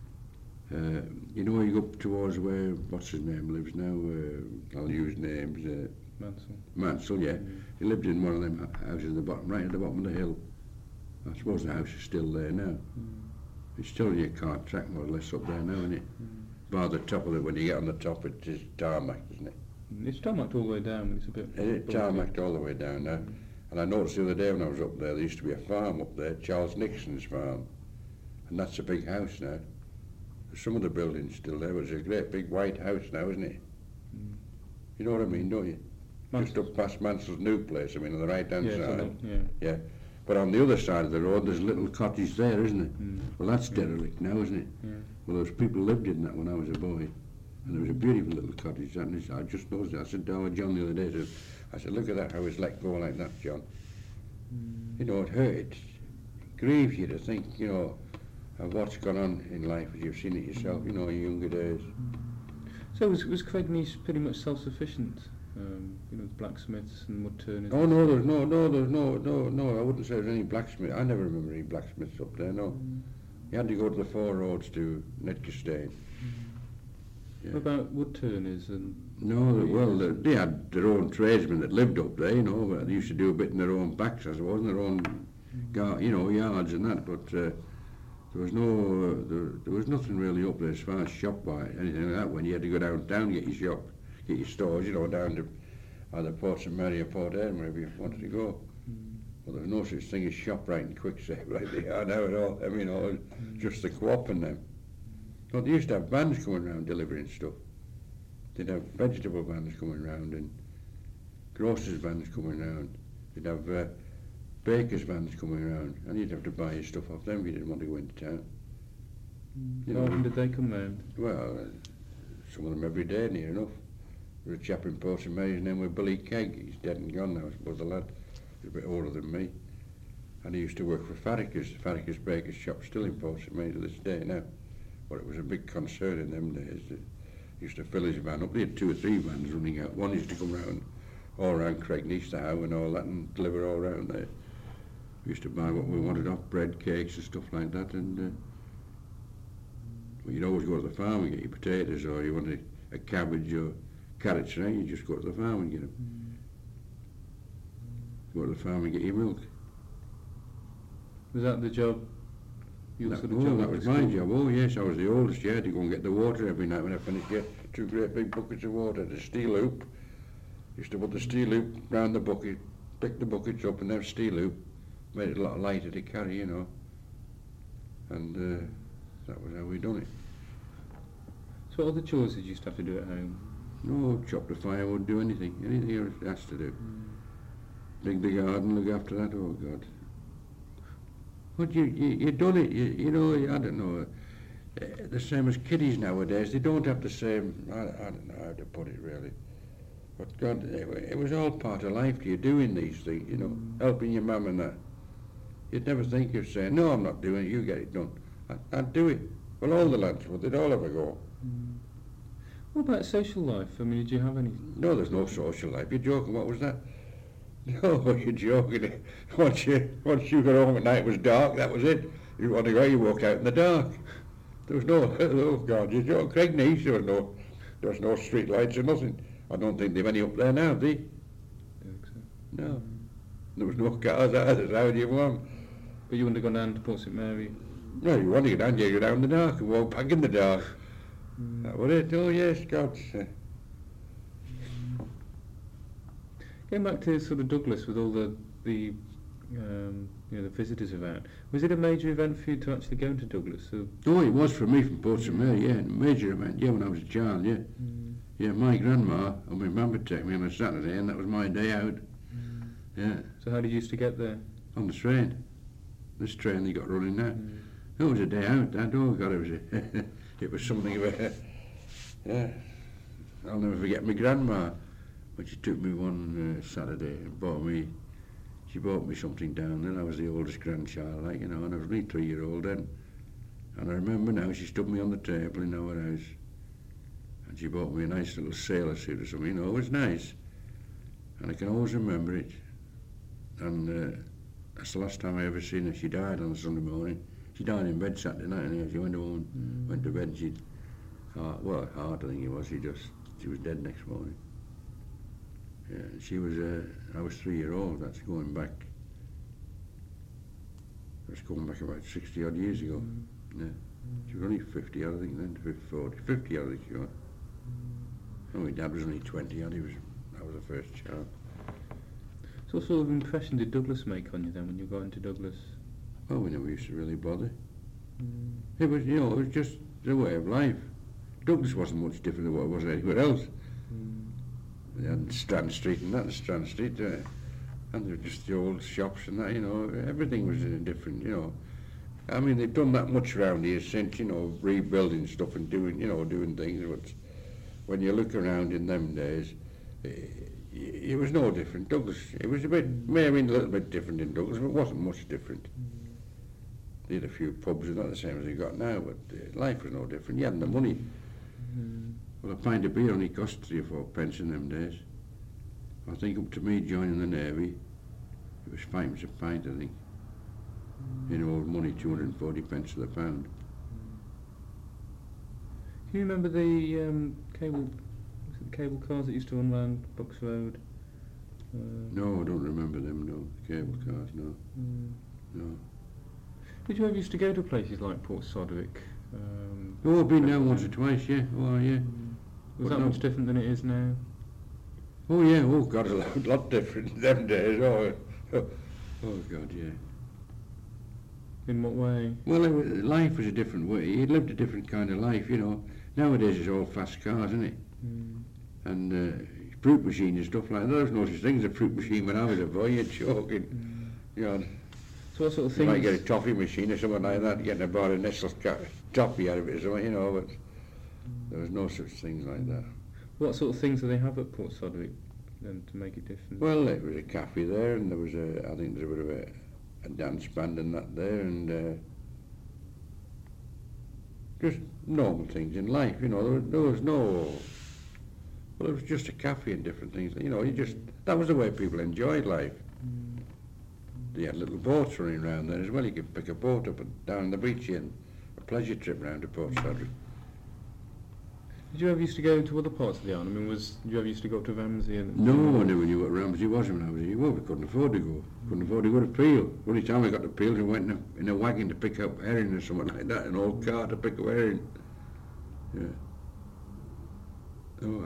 You know, you go up towards where, what's his name lives now, I'll use names, Mansell, yeah. He lived in one of them houses at the bottom, right at the bottom of the hill. I suppose the house is still there now. It's still on your cart track more or less up there now, isn't it? By the top of it, when you get on the top, it is tarmac, isn't it? It's tarmacked all the way down. It's a bit. It's tarmacked all the way down now. And I noticed the other day when I was up there used to be a farm up there, Charles Nixon's farm. And that's a big house now. There's some of the buildings still there, but it's a great big white house now, isn't it? You know what I mean, don't you? Just up past Mansell's new place, I mean, on the right-hand side. Yeah. But on the other side of the road, there's a little cottage there, isn't it? Well, that's derelict now, isn't it? Well, those people lived in that when I was a boy. And there was a beautiful little cottage. And I just noticed it. I said down with John the other day, I said, look at that, how it's let go like that, John. You know, it hurts. It grieves you to think, you know, of what's gone on in life as you've seen it yourself, you know, in your younger days. So was Craig Nice pretty much self-sufficient? You know, blacksmiths and wood turners. Oh no, there's no. I wouldn't say there's any blacksmith. I never remember any blacksmiths up there. No, you had to go to the Four Roads to Nedgestane. What about wood turners and? No, well, they had their own tradesmen that lived up there. You know, but they used to do a bit in their own backs, I suppose, in their own, yards and that. But there was nothing really up there as far as shop by anything like that. When you had to go downtown and get your stores, you know, down to either Port St Mary or Port Eyre, wherever you wanted to go. Well, there was no such thing as ShopRite and Quicksave like they are now at all. I mean, just the co-op and them. But they used to have vans coming around delivering stuff. They'd have vegetable vans coming around and grocers' vans coming around. They'd have bakers' vans coming around, and you'd have to buy your stuff off them if you didn't want to go into town. How often did they come round? Well, some of them every day, near enough. There was a chap in Port St Mary's name was Billy Kegg. He's dead and gone now, I suppose, the lad. He's a bit older than me. And he used to work for Farrikers Baker's shop, still in Port St Mary's to this day now. But it was a big concern in them days. He used to fill his van up. He had 2 or 3 vans running out. One used to come round, all round Craig Nice, the How and all that, and deliver all round there. We used to buy what we wanted off, bread, cakes and stuff like that. And well, you'd always go to the farm and get your potatoes, or you wanted a cabbage or carrots, right? You just go to the farm and get them. Go to the farm and get your milk. Was that the job? That was my job. Oh yes, I was the oldest. Yeah, to go and get the water every night when I finished. Yeah, 2 great big buckets of water. The steel hoop. Used to put the steel hoop round the bucket, pick the buckets up, and then steel hoop made it a lot lighter to carry, you know. And that was how we done it. So what other chores did you used to have to do at home? No, chop the firewood, do anything else it has to do. Dig the garden, look after that. Oh God. But you done it, you know, I don't know, the same as kiddies nowadays, they don't have the same, I don't know how to put it really, but God, it was all part of life to you doing these things, you know, helping your mum and that. You'd never think of saying, no, I'm not doing it, you get it done. I'd do it. Well, all the lads would, they'd all have a go. What about social life? I mean, did you have any? No, there's no social life. You're joking, what was that? No, you're joking. Once you got home at night, it was dark, that was it. You want to go, you walk out in the dark. There was no, oh God, you're joking. Craig Nice, there was no street lights or nothing. I don't think they've any up there now, have they? I think so. No. There was no cars either, so how do you want? But you wouldn't have gone down to Port St Mary? No, you want to get down, you go down in the dark and walk back in the dark. That was it. Oh yes, God. Going back to sort of Douglas with all the the visitors around, was it a major event for you to actually go into Douglas? So, Oh, it was for me from Portsmouth, yeah, a major event, yeah, when I was a child, yeah. Yeah, my grandma and my mum would take me on a Saturday, and that was my day out. Yeah, so how did you used to get there? on the train. This train they got running now. It was a day out, that. Oh, God, it was it was something of a... Yeah, I'll never forget my grandma when she took me one Saturday and she bought me something down then. I was the oldest grandchild, like, and I was only 3-year-old then. And I remember now, she stood me on the table in our house, and she bought me a nice little sailor suit or something, it was nice. And I can always remember it. And that's the last time I ever seen her. She died on a Sunday morning. She died in bed Saturday night, and she went home, went to bed, she'd, heart I think it was, she was dead next morning. Yeah, she was, I was 3-year-old, that's going back about 60 odd years ago. Yeah. She was only 50 odd, I think then, 50 odd I think she was. Oh, my dad was only 20 odd, I was the first child. So what sort of impression did Douglas make on you then when you got into Douglas? Well, we never used to really bother. It was, it was just the way of life. Douglas wasn't much different than what it was anywhere else. They had Strand Street and that, the Strand Street, and they were just the old shops and that, everything was different, I mean, they've done that much around here since, rebuilding stuff and doing things, but when you look around in them days, it was no different. Douglas, it was a little bit different in Douglas, but it wasn't much different. They had a few pubs, not the same as they got now, but life was no different. You hadn't the money. Well, a pint of beer only cost 3 or 4 pence in them days. I think up to me joining the Navy, it was 5 a pint, I think. In old money, 240 pence to the pound. Can you remember the cable cars that used to run around Bucks Road? No, I don't remember them, no. Cable cars, no. No. Did you ever used to go to places like Port Sodwick? I've been there once or twice, yeah. Oh, yeah. Was that much different than it is now? Oh, yeah. Oh, God, a lot different in them days. Oh, God, yeah. In what way? Well, life was a different way. You lived a different kind of life, Nowadays it's all fast cars, isn't it? And fruit machine and stuff like that. There was no such thing as a fruit machine when I was a boy. You're joking. So what sort of you things? might get a toffee machine or something like that, getting a bar of Nestle toffee out of it or something, but there was no such things like that. What sort of things do they have at Port Sodwick then to make it different? Well, there was a cafe there, and there was I think there was a dance band and that there, and just normal things in life, there was no... Well, it was just a cafe and different things, that was the way people enjoyed life. They had little boats running around there as well. You could pick a boat up and down the beach and a pleasure trip round to Port Sodwick. Did you ever used to go to other parts of the island? I mean, did you ever used to go to Ramsey? No, I never knew what Ramsey was when I was here. Well, we couldn't afford to go. Couldn't afford to go to Peel. The only time I got to Peel, we went in a wagon to pick up herring or something like that, an old car to pick up herring. Yeah. Oh,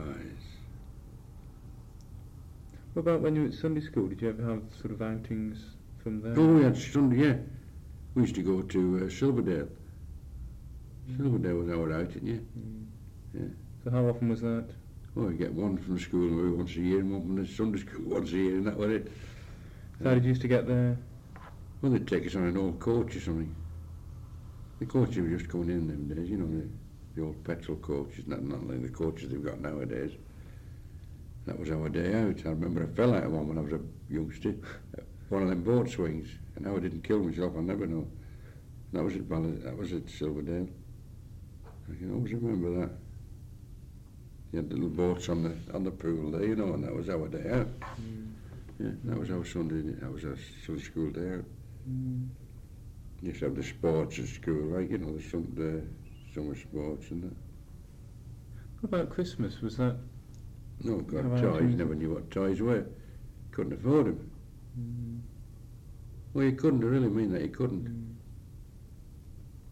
What about when you were at Sunday school? Did you ever have sort of outings from there? Oh, we had Sunday, yeah. We used to go to Silverdale. Silverdale was our outing, yeah. Yeah. So how often was that? Oh, we get one from the school once a year and one from the Sunday school once a year, and that was it. So how did you used to get there? Well, they'd take us on an old coach or something. The coaches were just coming in them days, the old petrol coaches, not like the coaches they've got nowadays. That was our day out. I remember I fell out of one when I was a youngster, one of them boat swings, and how I didn't kill myself, I'll never know. That was at Silverdale. I can always remember that. You had little boats on the pool there, and that was our day out. Yeah, that was our Sunday school day out. You used to have the sports at school, like, the summer sports and that. What about Christmas? Was that? No, God, toys, never knew what toys were. Couldn't afford them. Well, you couldn't, I really mean that, you couldn't.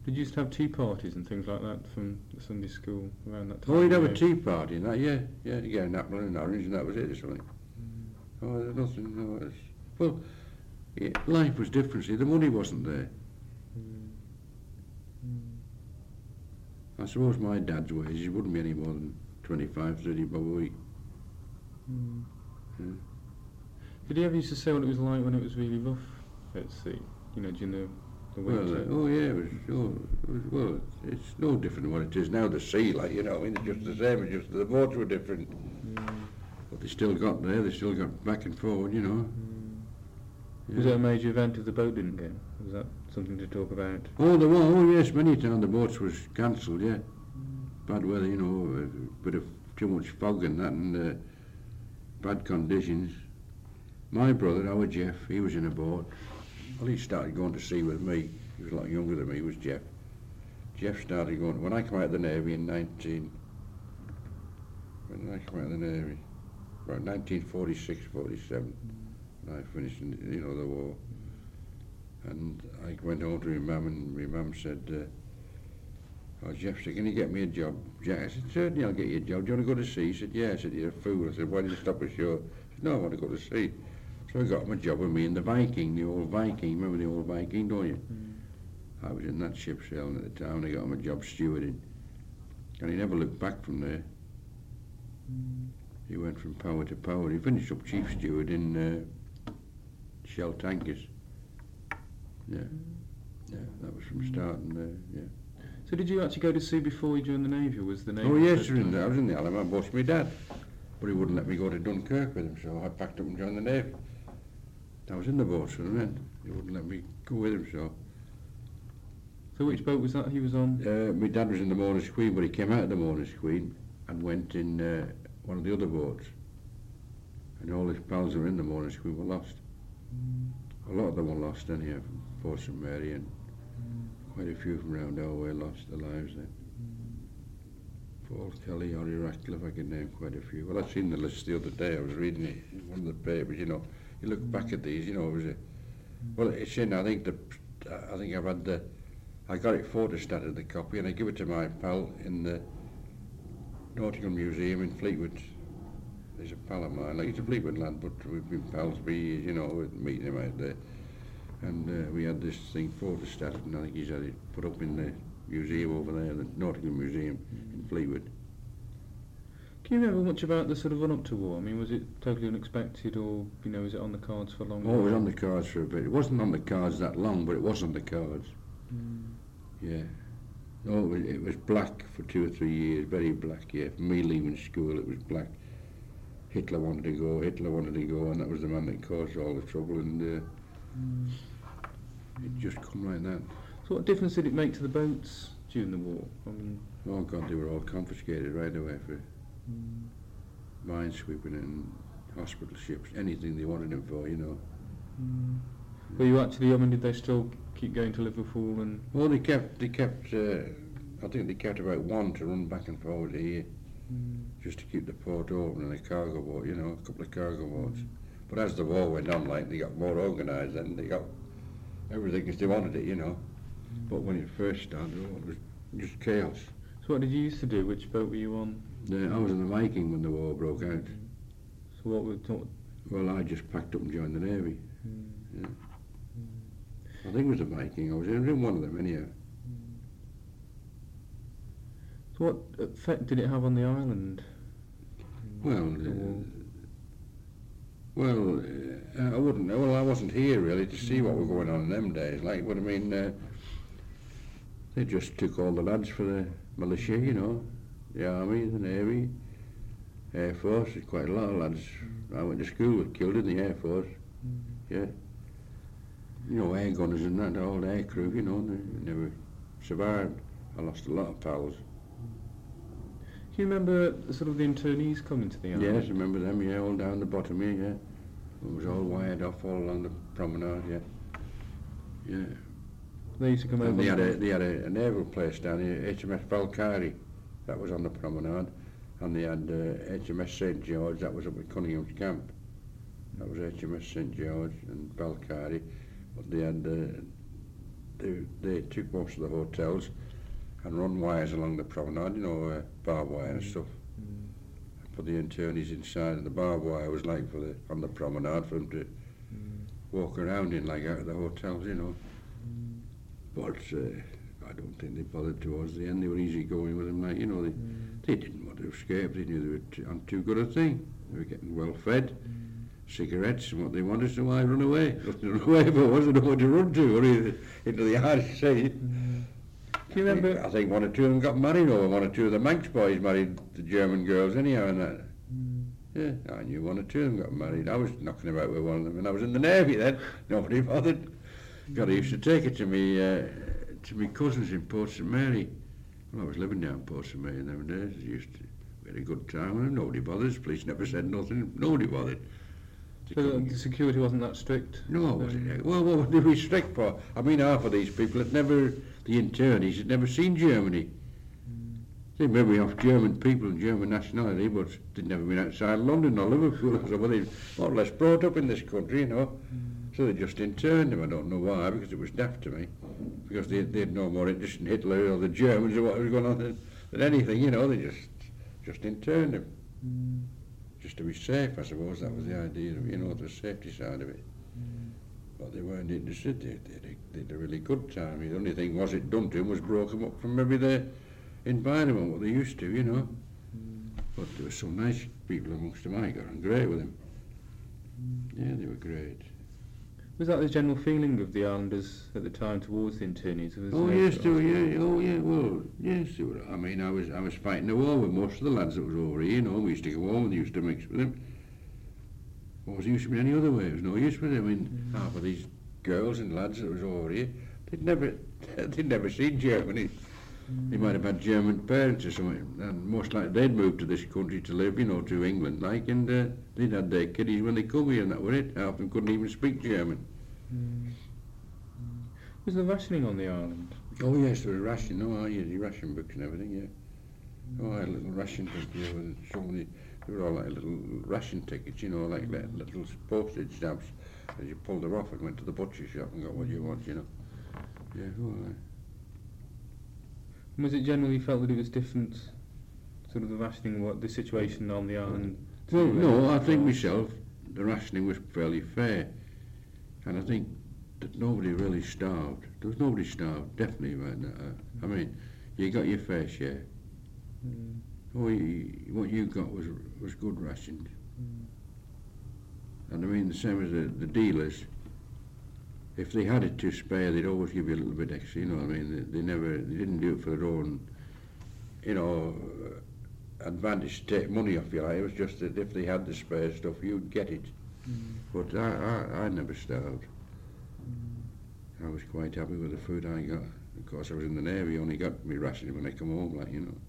Did you used to have tea parties and things like that from the Sunday school around that time? Oh, you'd have a tea party and that, yeah. Yeah, you get an apple and an orange and that was it or something. Oh, there's nothing, no, it's... Well, yeah, life was different, see, the money wasn't there. I suppose my dad's wages wouldn't be any more than 25, 30 bob a week. Yeah. Did he ever used to say what it was like when it was really rough at sea? You know, during the winter? Well, yeah, well, it's no different than what it is now, the sea, like, you know, I mean, it's just the same, it's just the boats were different. But they still got there, they still got back and forward, you know. Was that a major event if the boat didn't go? Was that something to talk about? Oh, there were, oh yes, many times the boats was cancelled, yeah. Bad weather, you know, a bit of too much fog and that, and bad conditions. My brother, our Jeff, he was in a boat. Well, he started going to sea with me. He was a lot younger than me, was Jeff. Jeff started going, when I came out of the Navy in when did I come out of the Navy? About 1946, 47. I finished, you know, the war. And I went home to my mum, and my mum said, oh, Jeff said, can you get me a job? Jack, I said, certainly I'll get you a job. Do you want to go to sea? He said, yeah. I said, you're a fool. I said, why did you stop ashore? He said, no, I want to go to sea. So I got him a job with me in the Viking, the old Viking. Remember the old Viking, don't you? I was in that ship sailing at the time, and I got him a job stewarding. And he never looked back from there. He went from power to power. He finished up chief steward in Shell Tankers. Yeah, that was from starting there, yeah. So did you actually go to sea before you joined the Navy, or was the Navy? Oh yes, I was in the Alamo, I bossed my dad. But he wouldn't let me go to Dunkirk with him, so I packed up and joined the Navy. I was in the boats with him then. He wouldn't let me go with him, so... So which boat was that he was on? My dad was in the Mona's Queen, but he came out of the Mona's Queen and went in one of the other boats. And all his pals who were in the Mona's Queen were lost. A lot of them were lost anyhow, from Fort St Mary, and quite a few from round our way lost their lives then. Paul Kelly, Harry Ratcliffe, I can name quite a few. Well, I seen the list the other day, I was reading it in one of the papers, you know. You look back at these, you know, it was a... Well, it's in, I think I've had I got it photostated, the copy, and I give it to my pal in the Nautical Museum in Fleetwood. He's a pal of mine, like he's a Fleetwood lad, but we've been pals for years, you know, meeting him out there. And we had this thing photostated, and I think he's had it put up in the museum over there, the Nautical Museum in Fleetwood. Can you remember much about the sort of run-up to war? I mean, was it totally unexpected, or, you know, was it on the cards for long? Oh, it was on the cards for a bit. It wasn't on the cards that long, but it was on the cards. Yeah. Oh, it was black for 2 or 3 years, very black, yeah. For me leaving school, it was black. Hitler wanted to go, and that was the man that caused all the trouble, and it just come like that. So what difference did it make to the boats during the war? I mean, oh God, they were all confiscated right away for minesweeping and hospital ships, anything they wanted them for, you know. Were you actually, I mean, did they still keep going to Liverpool and... Well, they kept, I think they kept about one to run back and forward here, just to keep the port open, and a cargo boat, you know, a couple of cargo boats. But as the war went on, like, they got more organised and they got everything as they wanted it, you know. But when it first started, it was just chaos. So what did you used to do? Which boat were you on? I was in the Viking when the war broke out. So what were... Well, I just packed up and joined the Navy. Yeah. I think it was a Viking. I was in one of them anyhow. So what effect did it have on the island? I wasn't here really to see what was going on in them days. Like, what I mean, they just took all the lads for the militia, you know, the army, the navy, air force. There's quite a lot of lads I went to school with killed in the air force. Yeah. You know, air gunners and that, all the air crew, you know, they never survived. I lost a lot of pals. Do you remember sort of the internees coming to the island? Yes, I remember them, yeah, all down the bottom here, yeah. It was all wired off all along the promenade, yeah. Yeah. They used to come over. They had a naval place down here, HMS Valkyrie, that was on the promenade. And they had HMS St George, that was up at Cunningham's camp. That was HMS St George and Valkyrie. But they had they took most of the hotels and run wires along the promenade, you know, barbed wire and stuff. For the internees inside, and the barbed wire was like on the promenade for them to walk around in, like out of the hotels, you know. But I don't think they bothered towards the end. They were easy going with them, like, you know, they didn't want to escape. They knew they were on too good a thing. They were getting well fed, cigarettes and what they wanted, so why run away? Nothing to run away, but wasn't nowhere to run to, or into the Irish Sea. Do you remember? I think one or two of them got married, or one or two of the Manx boys married the German girls anyhow, and that. Yeah, I knew one or two of them got married. I was knocking about with one of them, and I was in the Navy then. Nobody bothered. God, I used to take it to me cousins in Port St Mary. Well, I was living down Port St Mary in them days. We had a good time with them. Nobody bothered. The police never said nothing. Nobody bothered. So the security wasn't that strict? No, was it? Well, what would they be strict for? I mean, half of these people had never, the internees had never seen Germany. They may be of German people and German nationality, but they'd never been outside London or Liverpool. So well, they more or less brought up in this country, you know. So they just interned them. I don't know why, because it was daft to me. Because they had no more interest in Hitler or the Germans or what was going on than anything, you know. They just interned them. Just to be safe, I suppose. That was the idea of, you know, the safety side of it. But they weren't interested. They had a really good time. The only thing was it done to them was broke them up from maybe their environment, what they used to, you know. But there were some nice people amongst them. I got on great with them. Yeah, they were great. Was that the general feeling of the islanders at the time towards the internees? Oh yes, they were. Yeah. Oh yeah. Well, yes, they were. I mean, I was fighting the war with most of the lads that was over here. You know, we used to go home and used to mix with them. What was the use of me any other way? There was no use with them. I mean, half of these girls and lads that was over here, they'd never seen Germany. They might have had German parents or something, and most likely they'd moved to this country to live, you know, to England, like, and they'd had their kiddies when they come here, and that was it. Half of them couldn't even speak German. Was there rationing on the island? Oh yes, there was ration. Oh, yeah, the ration books and everything. Yeah. Oh, I had a little ration book here with so many. They were all like little ration tickets, you know, like little postage stamps. As you pulled them off and went to the butcher shop and got what you want, you know. Yeah. Oh, Was it generally felt that it was different, sort of the rationing, what the situation on the island? Well, no, I think myself, the rationing was fairly fair, and I think that nobody really starved. There was nobody starved, definitely. I mean, you got your fair share. What you got was good rations, and I mean the same as the dealers. If they had it to spare, they'd always give you a little bit extra, you know what I mean? They didn't do it for their own, you know, advantage to take money off you. Like. It was just that if they had the spare stuff, you'd get it. But I never starved. I was quite happy with the food I got. Of course, I was in the Navy, only got me rationing when I come home, like, you know.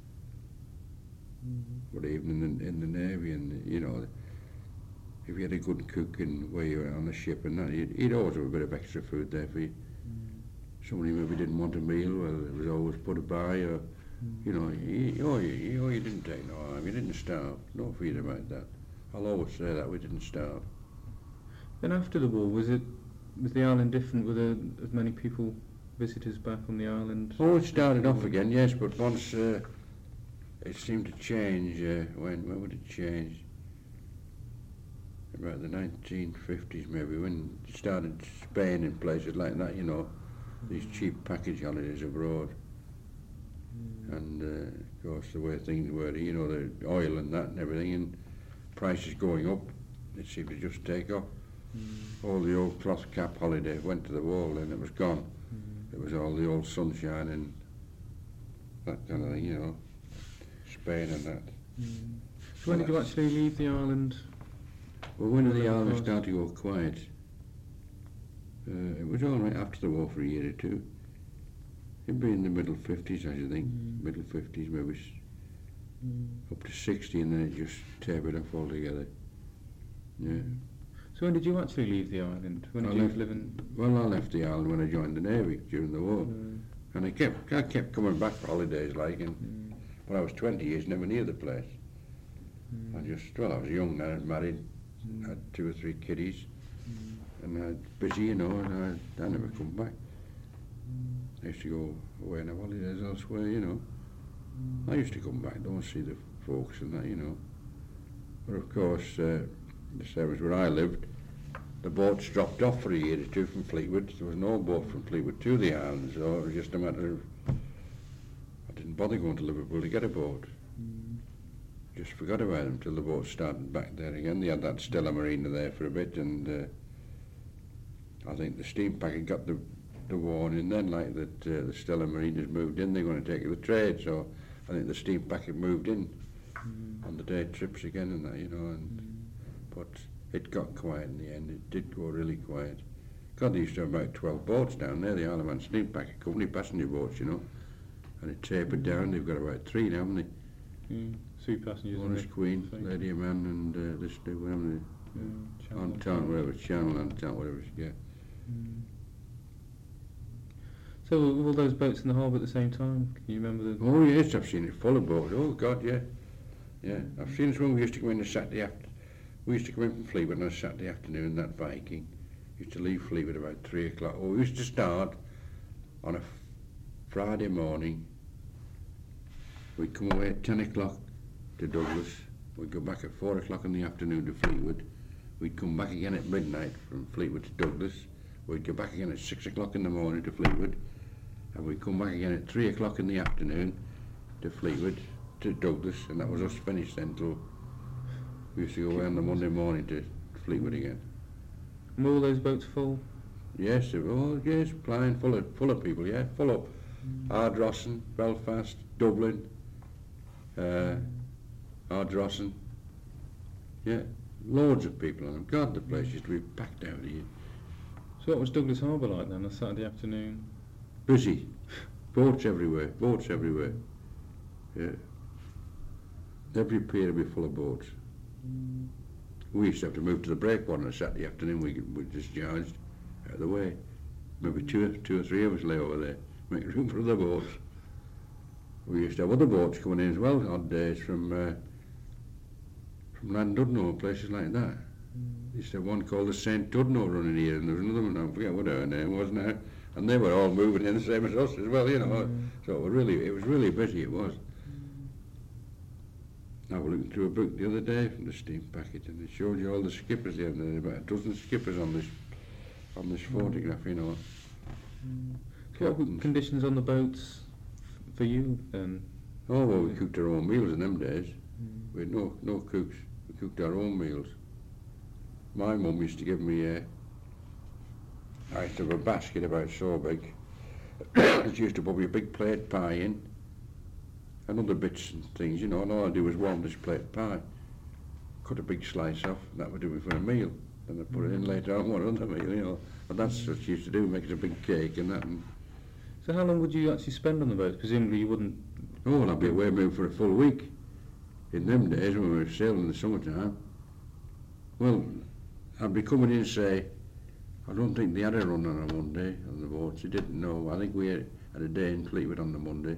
But even in the Navy, and, you know, if you had a good cook and where you were on the ship and that, you'd always have a bit of extra food there for you. Somebody maybe didn't want a meal, well, it was always put by, or, you know, you didn't take no harm, you didn't starve. No fear about that. I'll always say that, we didn't starve. Then after the war, was the island different? Were there as many people, visitors back on the island? Oh, it started off again, yes, but once it seemed to change, when would it change? About the 1950s maybe, when it started Spain and places like that, you know, these cheap package holidays abroad. And of course the way things were, you know, the oil and that and everything, and prices going up, it seemed to just take off. All the old cloth cap holiday went to the wall and it was gone. It was all the old sunshine and that kind of thing, you know, Spain and that. So when did you actually leave the island? Well, when the island started to go quiet, it was all right after the war for a year or two. It'd be in the middle 50s, I think, middle 50s, maybe up to 60, and then it just tapered off altogether. Yeah. So when did you actually leave the island? When did you live in? Well, I left the island when I joined the Navy during the war, and I kept coming back for holidays, like, and when I was 20 years, never near the place. I was young then, I was married, had 2 or 3 kiddies, and I was busy, you know, and I never come back. I used to go away on holidays elsewhere, you know. I used to come back, don't see the folks and that, you know. But of course, the same as where I lived, the boats dropped off for a year or two from Fleetwood. There was no boat from Fleetwood to the islands, so it was just a matter of, I didn't bother going to Liverpool to get a boat. Just forgot about them till the boat started back there again. They had that Stella Marina there for a bit, and I think the steam packet got the warning then, like that the Stella Marina's moved in, they're going to take the trade, so I think the steam packet moved in on the day trips again and that, you know, and but it got quiet in the end. It did go really quiet. God, they used to have about 12 boats down there, the Isle of Man Steam Packet Company, passenger boats, you know, and it tapered down. They've got about 3 now, haven't they? 3 passengers. One is Queen, Lady of Man, and this two, haven't they? On town, whatever, Channel on town, whatever, yeah. So were all those boats in the harbour at the same time? Can you remember the... Oh yes, I've seen it full of boats. Oh God, yeah. Yeah, I've seen it when we used to come in on a Saturday after. We used to come in from Fleetwood on a Saturday afternoon, that Viking. Used to leave Fleetwood about 3 o'clock. Oh, we used to start on a Friday morning. We'd come away at 10 o'clock to Douglas. We'd go back at 4 o'clock in the afternoon to Fleetwood. We'd come back again at midnight from Fleetwood to Douglas. We'd go back again at 6 o'clock in the morning to Fleetwood. And we'd come back again at 3 o'clock in the afternoon to Fleetwood, to Douglas, and that was us finished then till we used to go away on the Monday morning to Fleetwood again. And were all those boats full? Yes, yes, plying full of people, yeah, full up. Ardrossan, Belfast, Dublin, Ardrossan, yeah, loads of people on them. God, the place used to be packed out here. So what was Douglas Harbour like then, a Saturday afternoon? Busy, boats everywhere, yeah. Every pier would be full of boats. We used to have to move to the breakwater on a Saturday afternoon. We discharged out of the way. Maybe two or three of us lay over there, make room for other boats. We used to have other boats coming in as well, odd days from Llandudno and places like that. We used to have one called the St. Dudno running here, and there was another one, I forget what her name was now, and they were all moving in the same as us as well, you know. So it was really busy, it was. I was looking through a book the other day from the steam packet, and it showed you all the skippers there, and there were about a dozen skippers on this photograph, you know. So what were conditions on the boats for you then? Oh, well, we cooked our own meals in them days. We had no cooks. We cooked our own meals. My mum used to give me I used to have a basket about so big. She used to put me a big plate pie in, and other bits and things, you know, and all I do was warm this plate pie. Cut a big slice off, and that would do me for a meal. Then I'd put it in later on one other meal, you know. But that's what she used to do, make it a big cake and that. And so how long would you actually spend on the boat? Presumably you wouldn't... Oh, well, I'd be away maybe for a full week. In them days when we were sailing in the summertime, well, I'd be coming in, say, I don't think they had a run on a Monday on the boats. They didn't know. I think we had a day in Fleetwood on the Monday.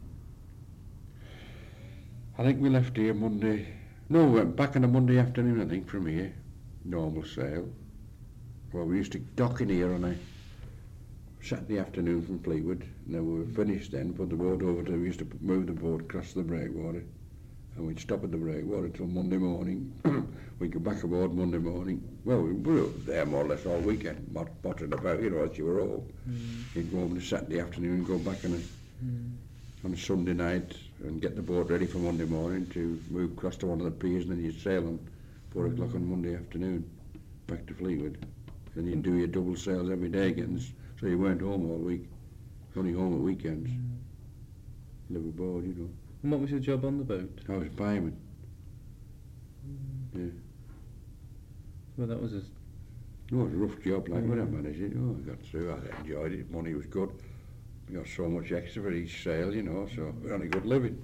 I think we left here Monday. No, we went back on a Monday afternoon, I think, from here. Normal sail. Well, we used to dock in here on a Saturday afternoon from Fleetwood, and then we were finished then, put the boat over to, we used to move the boat across the breakwater, and we'd stop at the breakwater till Monday morning. We'd go back aboard Monday morning. Well, we were there more or less all weekend, pottering about, you know, as you were home. You'd go home on a Saturday afternoon and go back on a Sunday night and get the boat ready for Monday morning to move across to one of the piers, and then you'd sail on 4 o'clock on Monday afternoon back to Fleetwood. Then you'd do your double sails every day again, so you weren't home all week, only home at weekends. Live aboard, you know. And what was your job on the boat? I was fireman. Yeah. Well, that was a... No, it was a rough job, like, but I managed it. Oh, I got through, I enjoyed it, money was good. We got so much extra for each sail, you know, so we had a good living.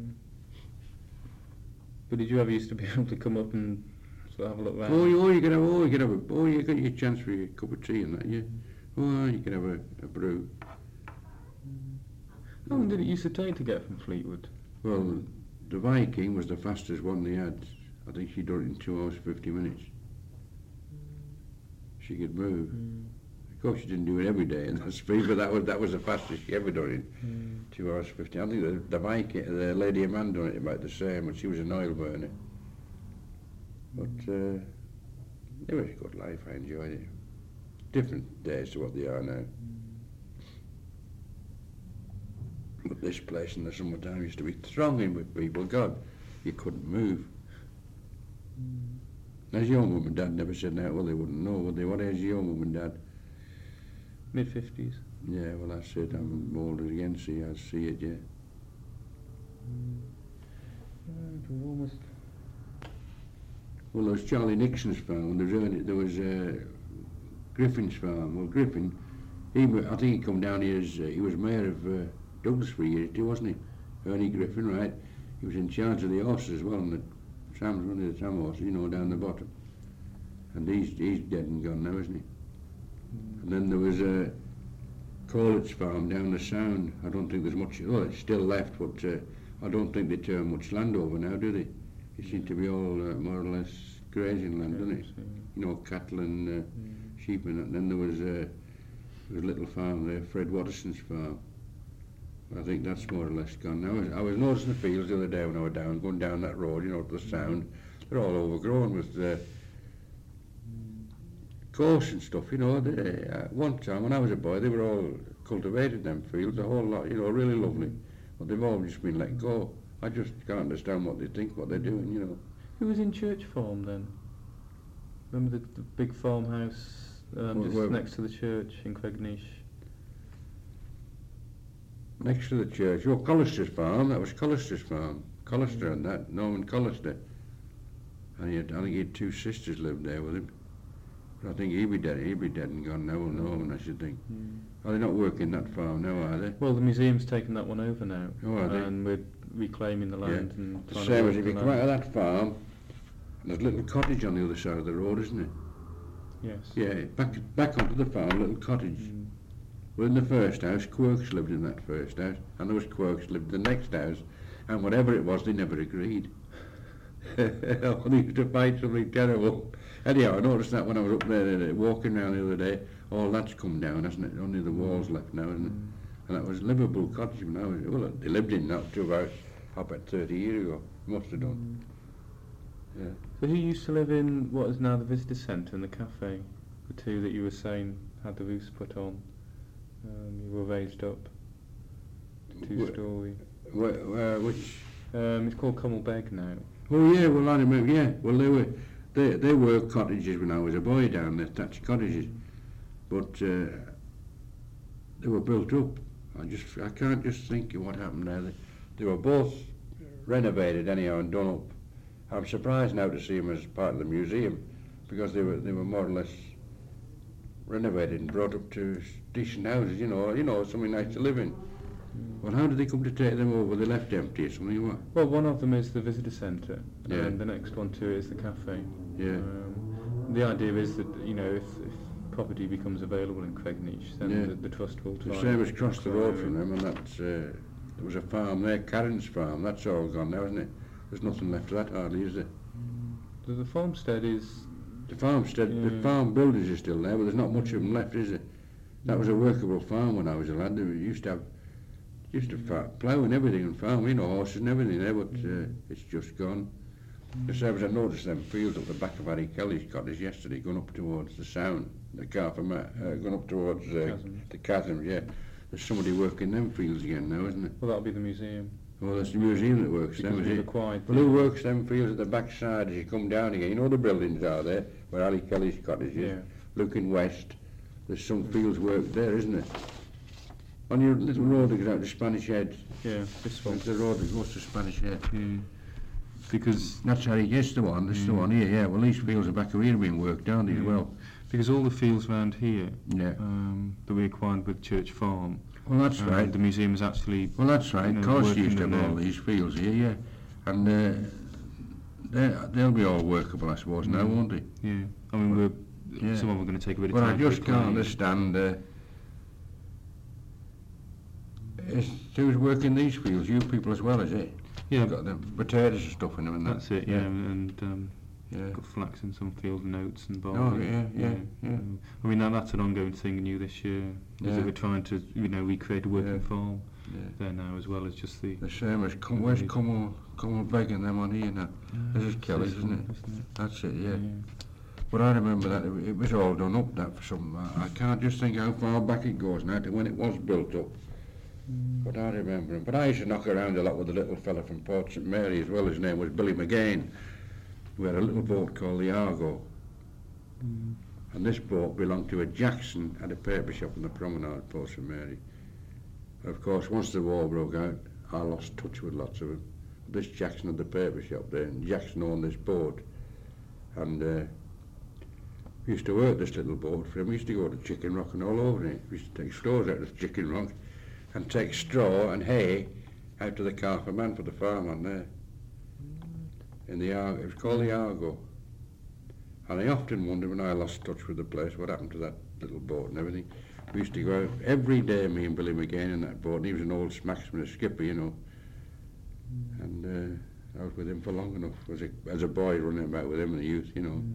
But did you ever used to be able to come up and sort of have a look round? You got your chance for your cup of tea and that, yeah. Oh, you can have a brew. How long did it used to take to get from Fleetwood? Well, the Viking was the fastest one they had. I think she done it in 2 hours 50 minutes. She could move. Of course, she didn't do it every day in that speed, but that was the fastest she ever done it. 2 hours 50. I think the Lady Amanda done it about the same, but she was an oil burner. But it was a good life. I enjoyed it. Different days to what they are now. But this place in the summertime used to be thronging with people. God, you couldn't move. As your mum and dad never said that, well, they wouldn't know, would they? What age is your mum and dad? Mid-50s. Yeah, well, that's it. I'm older again, see, I see it, yeah. Almost. Well, there was Charlie Nixon's farm, there was Griffin's farm. Well, Griffin, I think he come down here as, he was mayor of Douglas for a year too, wasn't he? Ernie Griffin, right? He was in charge of the horses as well, and the trams, one of the tram horses, down the bottom. And he's dead and gone now, isn't he? And then there was Corlett's farm down the Sound. I don't think there's much, well, it's still left, but I don't think they turn much land over now, do they? It seems to be all more or less grazing land, doesn't it? Cattle and sheep and that. And then there was a little farm there, Fred Watterson's farm. I think that's more or less gone now. I was noticing the fields the other day when I was going down that road, to the Sound. They're all overgrown with gorse and stuff, one time when I was a boy, they were all cultivated, them fields, a whole lot, really lovely. But they've all just been let go. I just can't understand what they think, what they're doing, Who was in Church Farm then? Remember the big farmhouse just next to the church in Cregnish? Next to the church? Oh, Collister's farm. That was Collister's farm. Collister and that, Norman Collister. And I think he had 2 sisters lived there with him. But I think he'd be dead and gone now, Norman, I should think. Are they not working that farm now, are they? Well, the museum's taken that one over now. Oh, are they? And we're reclaiming the land and the trying same to as if you come out of that farm, there's a little cottage on the other side of the road, isn't it? Yes. Yeah, back onto the farm, a little cottage. Well, in the first house, Quirks lived in that first house, and there was Quirks lived in the next house, and whatever it was, they never agreed. They used to fight something terrible. Anyhow, I noticed that when I was up there walking around the other day, all that's come down, hasn't it? Only the walls left now, isn't it? And that was Liverpool Cottage. Well, they lived in that to about 30 years ago. Must have done. Yeah. So who used to live in what is now the visitor centre and the cafe? The 2 that you were saying had the roofs put on. You were raised up. 2-storey. Which? It's called Cummelbeg now. Oh yeah, well I remember. Yeah, well they were cottages when I was a boy down there, thatched cottages, but they were built up. I can't just think of what happened there. They were both renovated anyhow and done up. I'm surprised now to see them as part of the museum, because they were more or less renovated and brought up to decent houses, something nice to live in. Well, how did they come to take them over? They left empty or something, what? Well, one of them is the visitor centre, Yeah. and the next one to it is the cafe. Yeah. The idea is that, if property becomes available in Cregnish, then Yeah. the trust will try. The same as across the road from them, and that's there was a farm there, Karen's farm. That's all gone now, isn't it? There's nothing left of that hardly, is there? The farmstead is. The farm buildings are still there, but there's not much of them left, is there? That was a workable farm when I was a lad. They used to plough and everything and farm, horses and everything there, but it's just gone. The same as I noticed them fields up the back of Harry Kelly's cottage yesterday, going up towards the Sound, going up towards the chasm, yeah. There's somebody working them fields again now, isn't it? Well, that'll be the museum. Well, that's the museum that works them, is it? Well, who works them fields at the back side as you come down again? The buildings are there, where Ali Kelly's cottage is. Yeah. Looking west, there's some fields work there, isn't it? On your little road that goes out to Spanish Head. Yeah, this one. It's the road that goes to Spanish Head. Yeah. Because that's how he gets the one, this the one here, yeah. Well, these fields are back here being worked, aren't they, as well? Because all the fields round here that we acquired with Church Farm. Well, that's right. The museum is actually. Well, that's right. Of course, used to have all these fields here, yeah. And they'll be all workable, I suppose, now, won't they? Yeah. I mean, some of them are going to take a bit of time. Well, I just can't understand. Who's working these fields? You people as well, is it? Yeah. Got the potatoes and stuff in them and that. That's it, yeah. And Yeah. Got flax in some field and oats and barley. Oh, yeah. I mean, that's an ongoing thing new this year. Is that we're trying to, recreate a working farm there now, as well as just the same as where's Cumwell begging them on here now? This is Kelly's, isn't it? That's it, yeah. But I remember that it was all done up that for some. I can't just think how far back it goes now to when it was built up. But I remember him. But I used to knock around a lot with a little fella from Port St Mary as well. His name was Billy McGain. We had a little boat called the Argo. And this boat belonged to a Jackson at a paper shop in the promenade at Port St Mary. Of course, once the war broke out, I lost touch with lots of them. This Jackson had the paper shop there, and Jackson owned this boat. And we used to work this little boat for him. We used to go to Chicken Rock and all over it. We used to take straws out of Chicken Rock and take straw and hay out to the Carver Man for the farm on there. In the Argo, it was called the Argo. And I often wonder when I lost touch with the place what happened to that little boat and everything. We used to go out every day, me and Billy McGain in that boat, and he was an old smacksman, a skipper, And I was with him for long enough as a boy running about with him in the youth,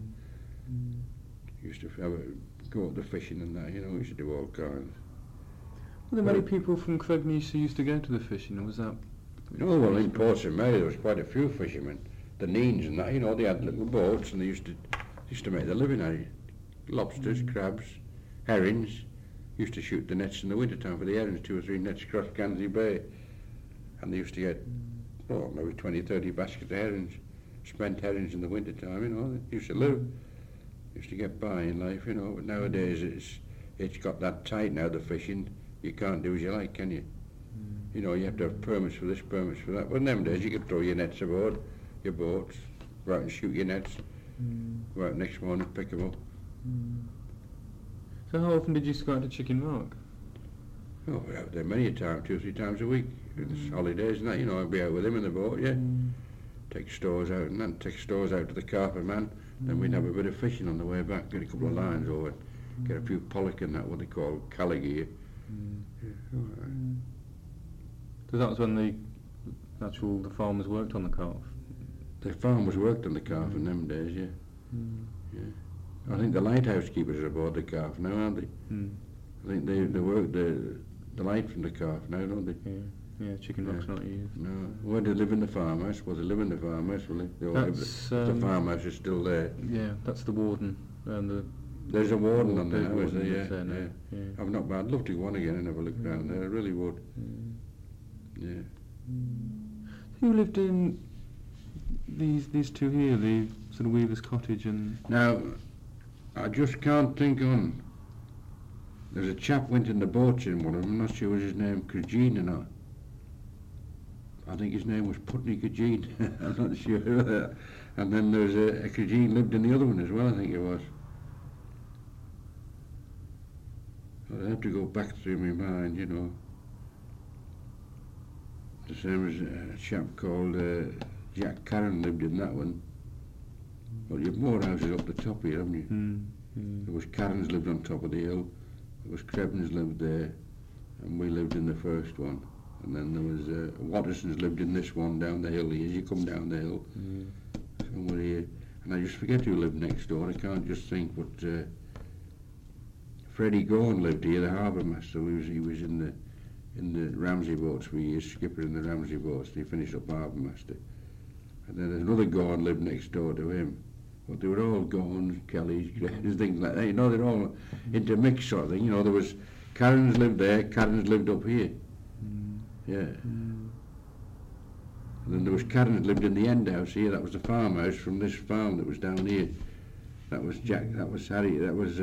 Used to go out the fishing and that, we used to do all kinds. Were there many people from Cregneath who used to go to the fishing, or was that... No, well, in Port St Mary there was quite a few fishermen. The Neens and that, they had little boats and they used to make their living at it. Lobsters, crabs, herrings. Used to shoot the nets in the winter time for the herrings, 2 or 3 nets across Guernsey Bay. And they used to get, maybe 20, 30 baskets of herrings, spent herrings in the winter time, They used to live. Used to get by in life, but nowadays it's got that tight now, the fishing. You can't do as you like, can you? You have to have permits for this, permits for that. But in them days you could throw your nets aboard, your boats, go out and shoot your nets, go out next morning and pick them up. So how often did you go out to Chicken Rock? Oh, we're out there many a time, 2 or 3 times a week. It's holidays and that, I'd be out with him in the boat, Take stores out and then take stores out to the Carver Man. Then we'd have a bit of fishing on the way back, get a couple of lines over, get a few pollock and that, what they call caligae. So that was when the farmers worked on the calf? The farmers worked on the calf in them days, yeah. I think the lighthouse keepers are aboard the calf now, aren't they? I think they work the light from the calf now, don't they? Yeah, Chicken Rock's not used. No. Where do they live in the farmhouse? Well, they live in the farmhouse, will they? The farmhouse is still there. Yeah, that's the warden. And there's a warden on there now, is there? Yeah. I've not been. I'd love to go on again and have a look around there. I really would. Yeah. Who lived in these two here, the sort of Weaver's Cottage and... Now, I just can't think on... There's a chap went in the boats in one of them. I'm not sure was his name Cregeen or not. I think his name was Putney Cregeen. I'm not sure. And then there's a Cregeen lived in the other one as well, I think it was. I'd have to go back through my mind, The same as a chap called Jack Carron lived in that one. Well, you've more houses up the top here, haven't you? There was Carrons lived on top of the hill. There was Krebens lived there, and we lived in the first one. And then there was Wattersons lived in this one down the hill here. As you come down the hill, somewhere here. And I just forget who lived next door. I can't just think, but Freddie Gorn lived here, the harbour master. He was in the Ramsey boats for years, skipper in the Ramsey boats. And he finished up harbour master. And then there's another Gorn lived next door to him. But they were all Gorns, Kellys, Greys, things like that. They're all intermixed sort of thing. There was Carrons lived there, Carrons lived up here. Yeah. And then there was Carrons lived in the end house here. That was the farmhouse from this farm that was down here. That was Jack, that was Harry, that was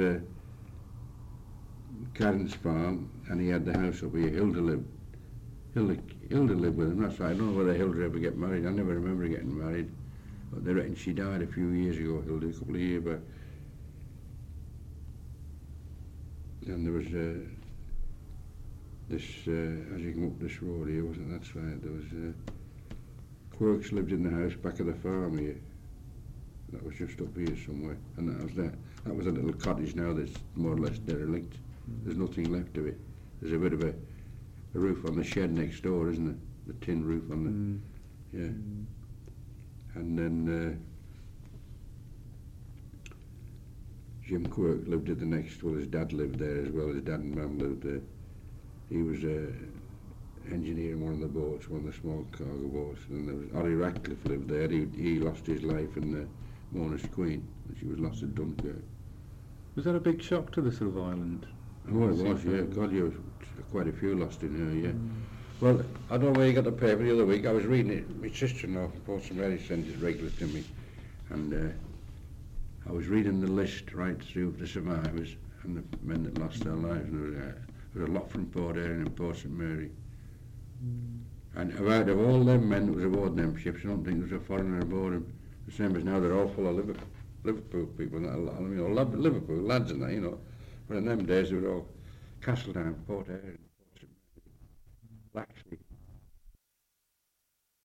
Carron's farm, and he had the house up here. Hilda lived with him, that's right. I don't know whether Hilda ever get married. I never remember getting married. But they reckon she died a few years ago, Hilda, a couple of years back. And there was this, as you come up this road here, wasn't that right? There was Quirks lived in the house back of the farm here. That was just up here somewhere. And that was a little cottage now that's more or less derelict. There's nothing left of it. There's a bit of a roof on the shed next door, isn't there? The tin roof on the... Yeah. And then Jim Quirk lived at the next, well, his dad lived there as well. His dad and mum lived there. He was engineering one of the boats, one of the small cargo boats, and there was Ollie Ratcliffe lived there. He lost his life in the Monash Queen, and she was lost at Dunkirk. Was that a big shock to the sort of island? Oh, it was, yeah. God, you quite a few lost in her, yeah. Well, I don't know where you got the paper the other week. I was reading it. My sister-in-law from Portsmouth Mary sent it regular to me, and I was reading the list right through the survivors and the men that lost their lives, and there was a lot from Port Erin and Portsmouth Mary. And out of all them men that was aboard them ships, I don't think there was a foreigner aboard them. The same as now, they're all full of Liverpool people, Liverpool lads and that, you know. But in them days, they were all Castletown, Port Erin, Laxley,